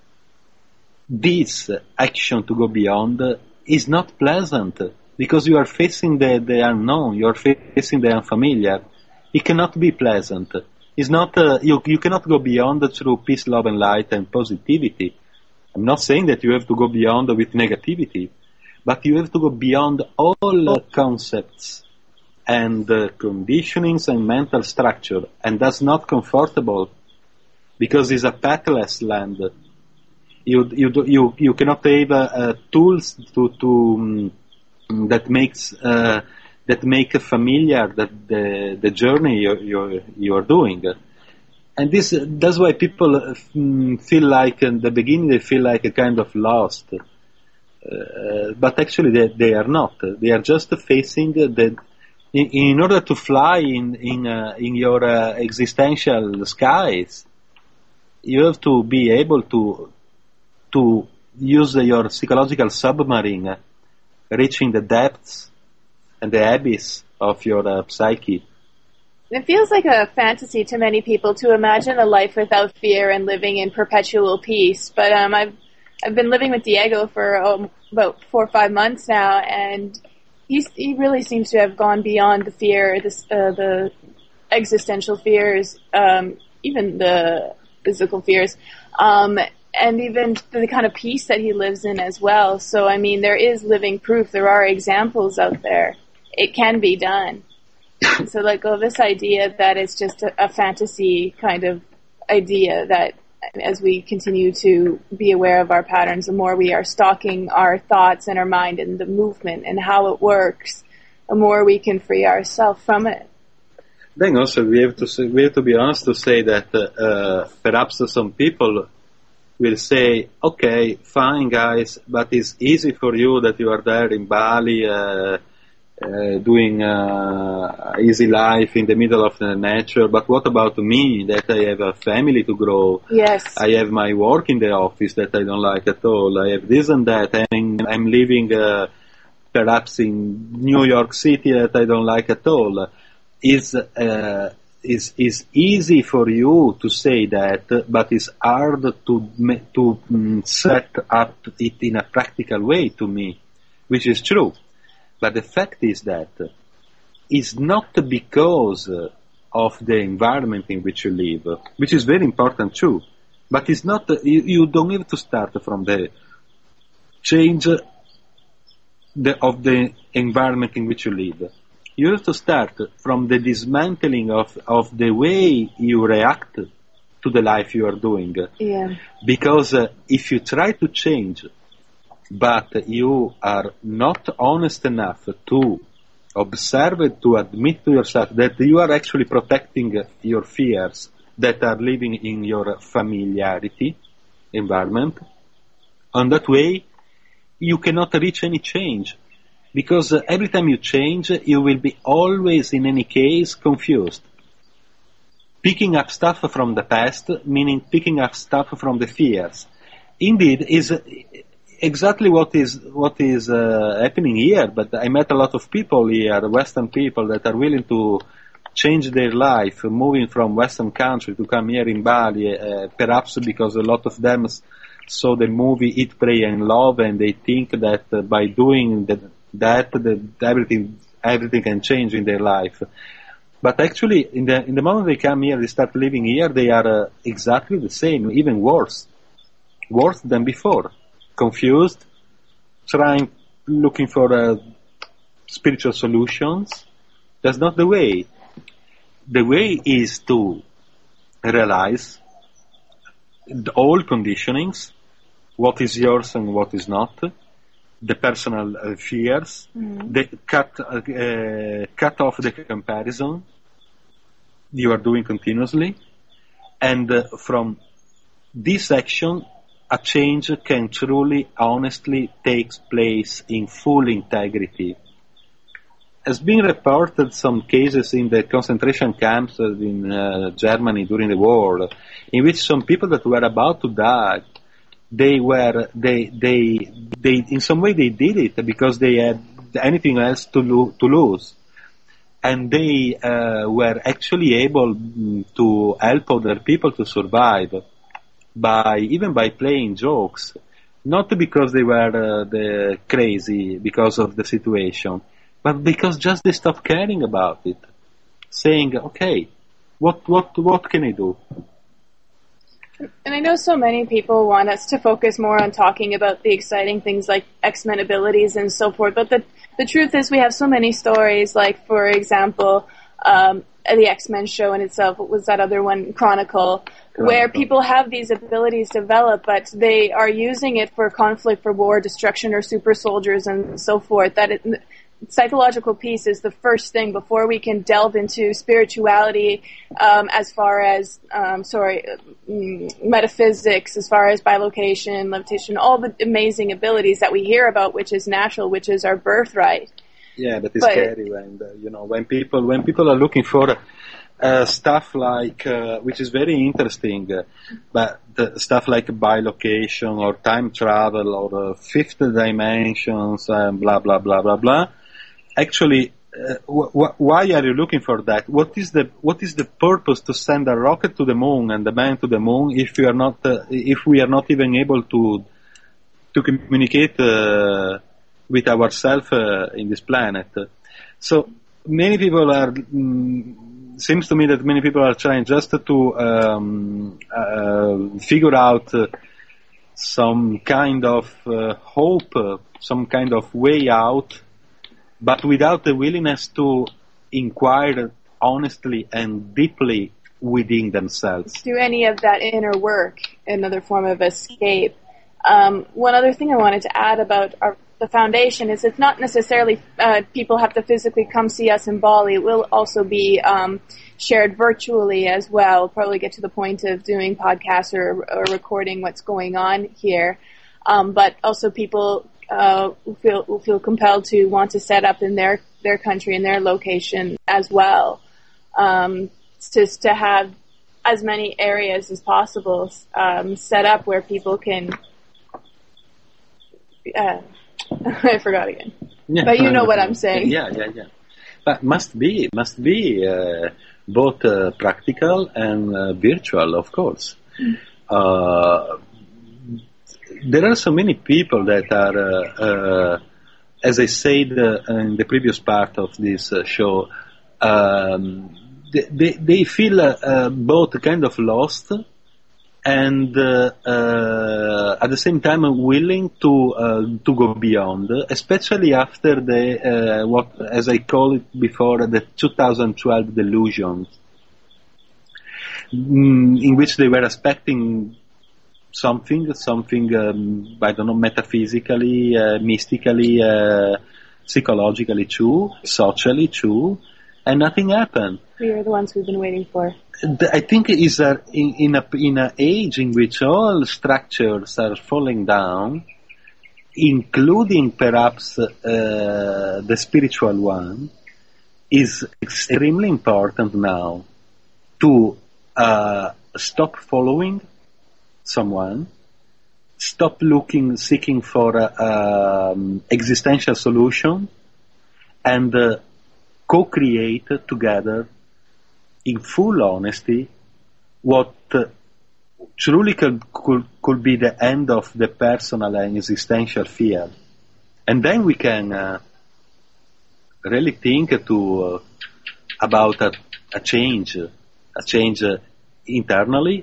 this action to go beyond is not pleasant. Because you are facing the, the unknown, you are facing the unfamiliar. It cannot be pleasant. It's not, uh, you, you cannot go beyond through peace, love and light and positivity. I'm not saying that you have to go beyond with negativity, but you have to go beyond all uh, concepts and uh, conditionings and mental structure. And that's not comfortable, because it's a pathless land. You, you, you, you cannot have uh, uh, tools to, to, um, that makes uh, that make familiar that the the journey you you you are doing, and this that's why people um, feel like in the beginning they feel like a kind of lost, uh, but actually they they are not. They are just facing the in, in order to fly in in uh, in your uh, existential skies. You have to be able to to use your psychological submarine, reaching the depths and the abyss of your uh, psyche. It feels like a fantasy to many people to imagine a life without fear and living in perpetual peace. But um, I've I've been living with Diego for um, about four or five months now, and he's, he really seems to have gone beyond the fear, the, uh, the existential fears, um, even the physical fears. Um, And even the kind of peace that he lives in as well. So, I mean, there is living proof. There are examples out there. It can be done. So let go of this idea that it's just a, a fantasy kind of idea that as we continue to be aware of our patterns, the more we are stalking our thoughts and our mind and the movement and how it works, the more we can free ourselves from it. Then also we have to say, we have to be honest to say that uh, perhaps some people will say, okay, fine guys, but it's easy for you that you are there in Bali uh, uh, doing uh, easy life in the middle of the nature, but what about me, that I have a family to grow? Yes. I have my work in the office that I don't like at all. I have this and that, and I'm living uh, perhaps in New York City that I don't like at all. Is uh, Is is easy for you to say that, but it's hard to to um, set up it in a practical way to me, which is true. But the fact is that it's not because of the environment in which you live, which is very important too. But it's not. You, you don't have to start from the change the, of the environment in which you live. You have to start from the dismantling of, of the way you react to the life you are doing. Yeah. Because uh, if you try to change, but you are not honest enough to observe it, to admit to yourself that you are actually protecting your fears that are living in your familiarity environment, on that way you cannot reach any change. Because uh, every time you change, you will be always, in any case, confused. Picking up stuff from the past, meaning picking up stuff from the fears, indeed, is uh, exactly what is what is uh, happening here. But I met a lot of people here, Western people, that are willing to change their life, moving from Western country to come here in Bali, uh, perhaps because a lot of them saw the movie Eat, Pray and Love, and they think that uh, by doing that, that the, everything everything can change in their life. But actually, in the in the moment they come here, they start living here, they are uh, exactly the same, even worse, worse than before. Confused, trying, looking for uh, spiritual solutions. That's not the way. the way is to realize the, all conditionings, what is yours and what is not, the personal uh, fears, Mm-hmm. the cut uh, uh, cut off the comparison you are doing continuously, and uh, from this action, a change can truly, honestly take place in full integrity. Has been reported some cases in the concentration camps in uh, Germany during the war, in which some people that were about to die, they were they they they in some way they did it because they had anything else to lo- to lose, and they uh, were actually able mm, to help other people to survive by even by playing jokes, not because they were uh, the crazy because of the situation, but because just they stopped caring about it, saying, okay, what what what can I do? And I know so many people want us to focus more on talking about the exciting things like X-Men abilities and so forth, but the the truth is we have so many stories, like, for example, um, the X-Men show in itself, what was that other one, Chronicle, where people have these abilities developed, but they are using it for conflict, for war, destruction, or super soldiers and so forth. That it, psychological piece is the first thing before we can delve into spirituality, um, as far as, um, sorry, um, metaphysics, as far as bilocation, levitation, all the amazing abilities that we hear about, which is natural, which is our birthright. Yeah, that is But- scary when uh, you know when people when people are looking for uh, stuff like uh, which is very interesting, uh, but the stuff like bilocation or time travel or uh, fifth dimensions and blah blah blah blah blah. Actually, uh, wh- wh- why are you looking for that? What is the what is the purpose to send a rocket to the moon and a man to the moon if we are not uh, if we are not even able to to communicate uh, with ourselves uh, in this planet? So many people are. Mm, seems to me that many people are trying just to um, uh, figure out uh, some kind of uh, hope, uh, some kind of way out, but without the willingness to inquire honestly and deeply within themselves. Do any of that inner work, another form of escape. Um, one other thing I wanted to add about our, the foundation is it's not necessarily uh, people have to physically come see us in Bali. It will also be um, shared virtually as well. We'll probably get to the point of doing podcasts or, or recording what's going on here. Um, but also people uh, will feel will feel compelled to want to set up in their, their country, in their location as well. Um, just to have as many areas as possible um, set up where people can. Uh, I forgot again. Yeah. But you know what I'm saying. Yeah, yeah, yeah. But must be, must be uh, both uh, practical and uh, virtual, of course. Mm. Uh, there are so many people that are, uh, uh, as I said uh, in the previous part of this uh, show, um, they, they, they feel uh, uh, both kind of lost and uh, uh, at the same time willing to uh, to go beyond, especially after the uh, what, as I call it before, the two thousand twelve delusion, mm, in which they were expecting something, something um, I don't know, metaphysically, uh, mystically, uh, psychologically true, socially true, and nothing happened. We are the ones we've been waiting for. I think it is a, in, in a in an age in which all structures are falling down, including perhaps uh, the spiritual one, is extremely important now to uh, stop following someone, stop looking, seeking for a, um, existential solution, and uh, co-create together in full honesty what uh, truly could, could, could be the end of the personal and existential fear. And then we can uh, really think to uh, about a, a change, a change uh, internally,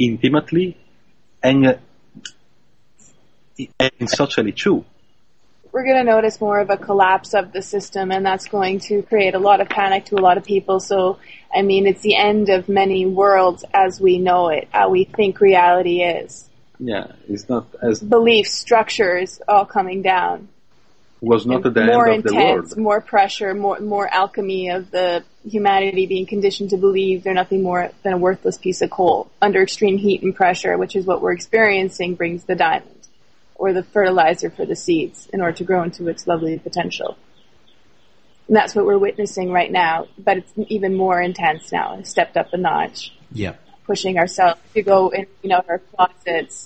intimately, and, uh, and socially too. we're going to notice more of a collapse of the system, and that's going to create a lot of panic to a lot of people. So, I mean, it's the end of many worlds as we know it, how we think reality is. Yeah, it's not as... Belief structures all coming down. Was not at the more end of the intense, world. More pressure, more more alchemy of the humanity being conditioned to believe they're nothing more than a worthless piece of coal under extreme heat and pressure, which is what we're experiencing, brings the diamond or the fertilizer for the seeds in order to grow into its lovely potential. And that's what we're witnessing right now, but it's even more intense now. It's stepped up a notch. Yeah. Pushing ourselves to go in, you know, our closets.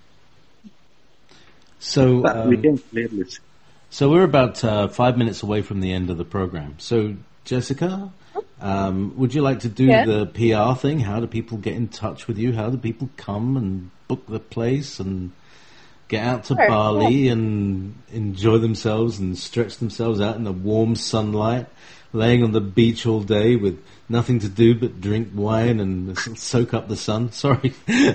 So But we um, can clearly see. So we're about uh, five minutes away from the end of the program. So, Jessica, um, would you like to do Yes. the P R thing? How do people get in touch with you? How do people come and book the place and get out to Sure, Bali and enjoy themselves and stretch themselves out in the warm sunlight, laying on the beach all day with nothing to do but drink wine and soak up the sun? Sorry.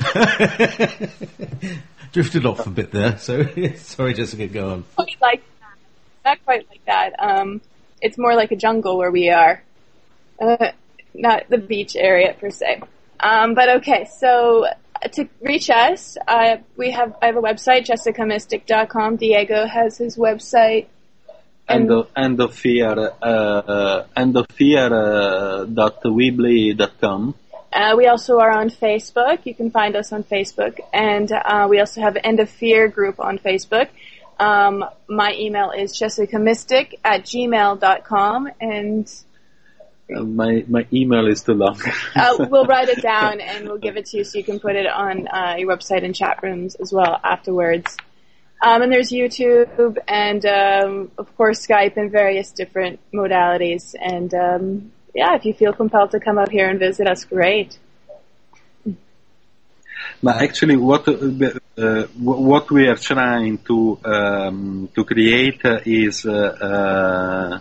Drifted off a bit there. So, sorry, Jessica, go on. Quite like that. Not quite like that. Um, it's more like a jungle where we are, uh, not the beach area per se. Um, but okay, so to reach us, uh, we have I have a website, jessica mystic dot com. Diego has his website. End of, end of fear, uh, uh, end of fear, uh, dot weebly dot com. Uh, we also are on Facebook. You can find us on Facebook. And uh, we also have End of Fear group on Facebook. Um, my email is jessicamystic at gmail dot com. And Uh, my my email is too long. uh, we'll write it down and we'll give it to you so you can put it on uh, your website and chat rooms as well afterwards. Um, and there's YouTube and, um, of course, Skype and various different modalities. And, um, yeah, if you feel compelled to come up here and visit us, great. But actually, what uh, uh, what we are trying to um, to create uh, is, uh, uh,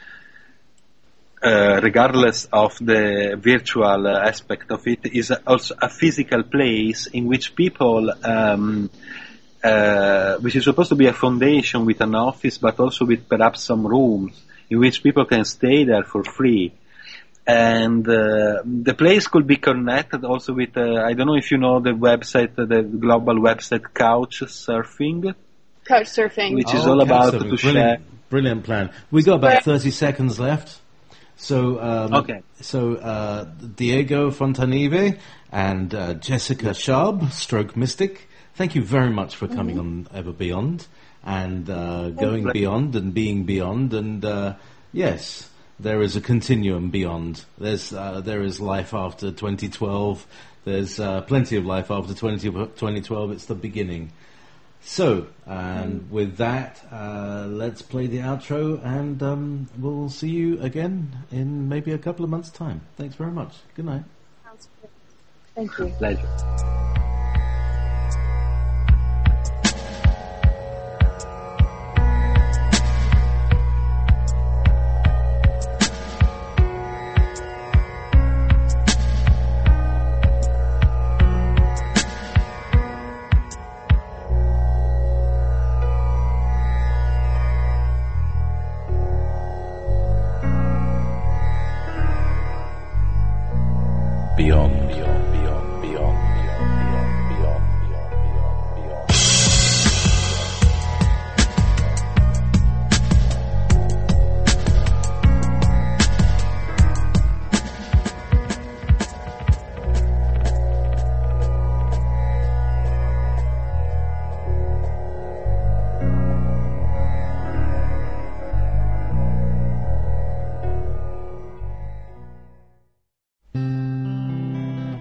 uh, regardless of the virtual uh, aspect of it, is also a physical place in which people, um, uh, which is supposed to be a foundation with an office, but also with perhaps some rooms in which people can stay there for free. And uh, the place could be connected also with, uh, I don't know if you know the website, the global website Couchsurfing, Couch surfing. which is Oh, all about Couchsurfing. to share. Brilliant, brilliant plan. We got about thirty seconds left. So, um, Okay. So uh, Diego Fontanive and uh, Jessica Sharp, Stroke Mystic, thank you very much for coming on Ever Beyond and uh, going beyond and being beyond. And uh, yes, there is a continuum beyond. There's uh, there is life after twenty twelve. There's uh, plenty of life after twenty twelve. It's the beginning. So, and with that, uh, let's play the outro, and um, we'll see you again in maybe a couple of months' time. Thanks very much. Good night. Sounds good. Thank you. Pleasure. Beyond, beyond.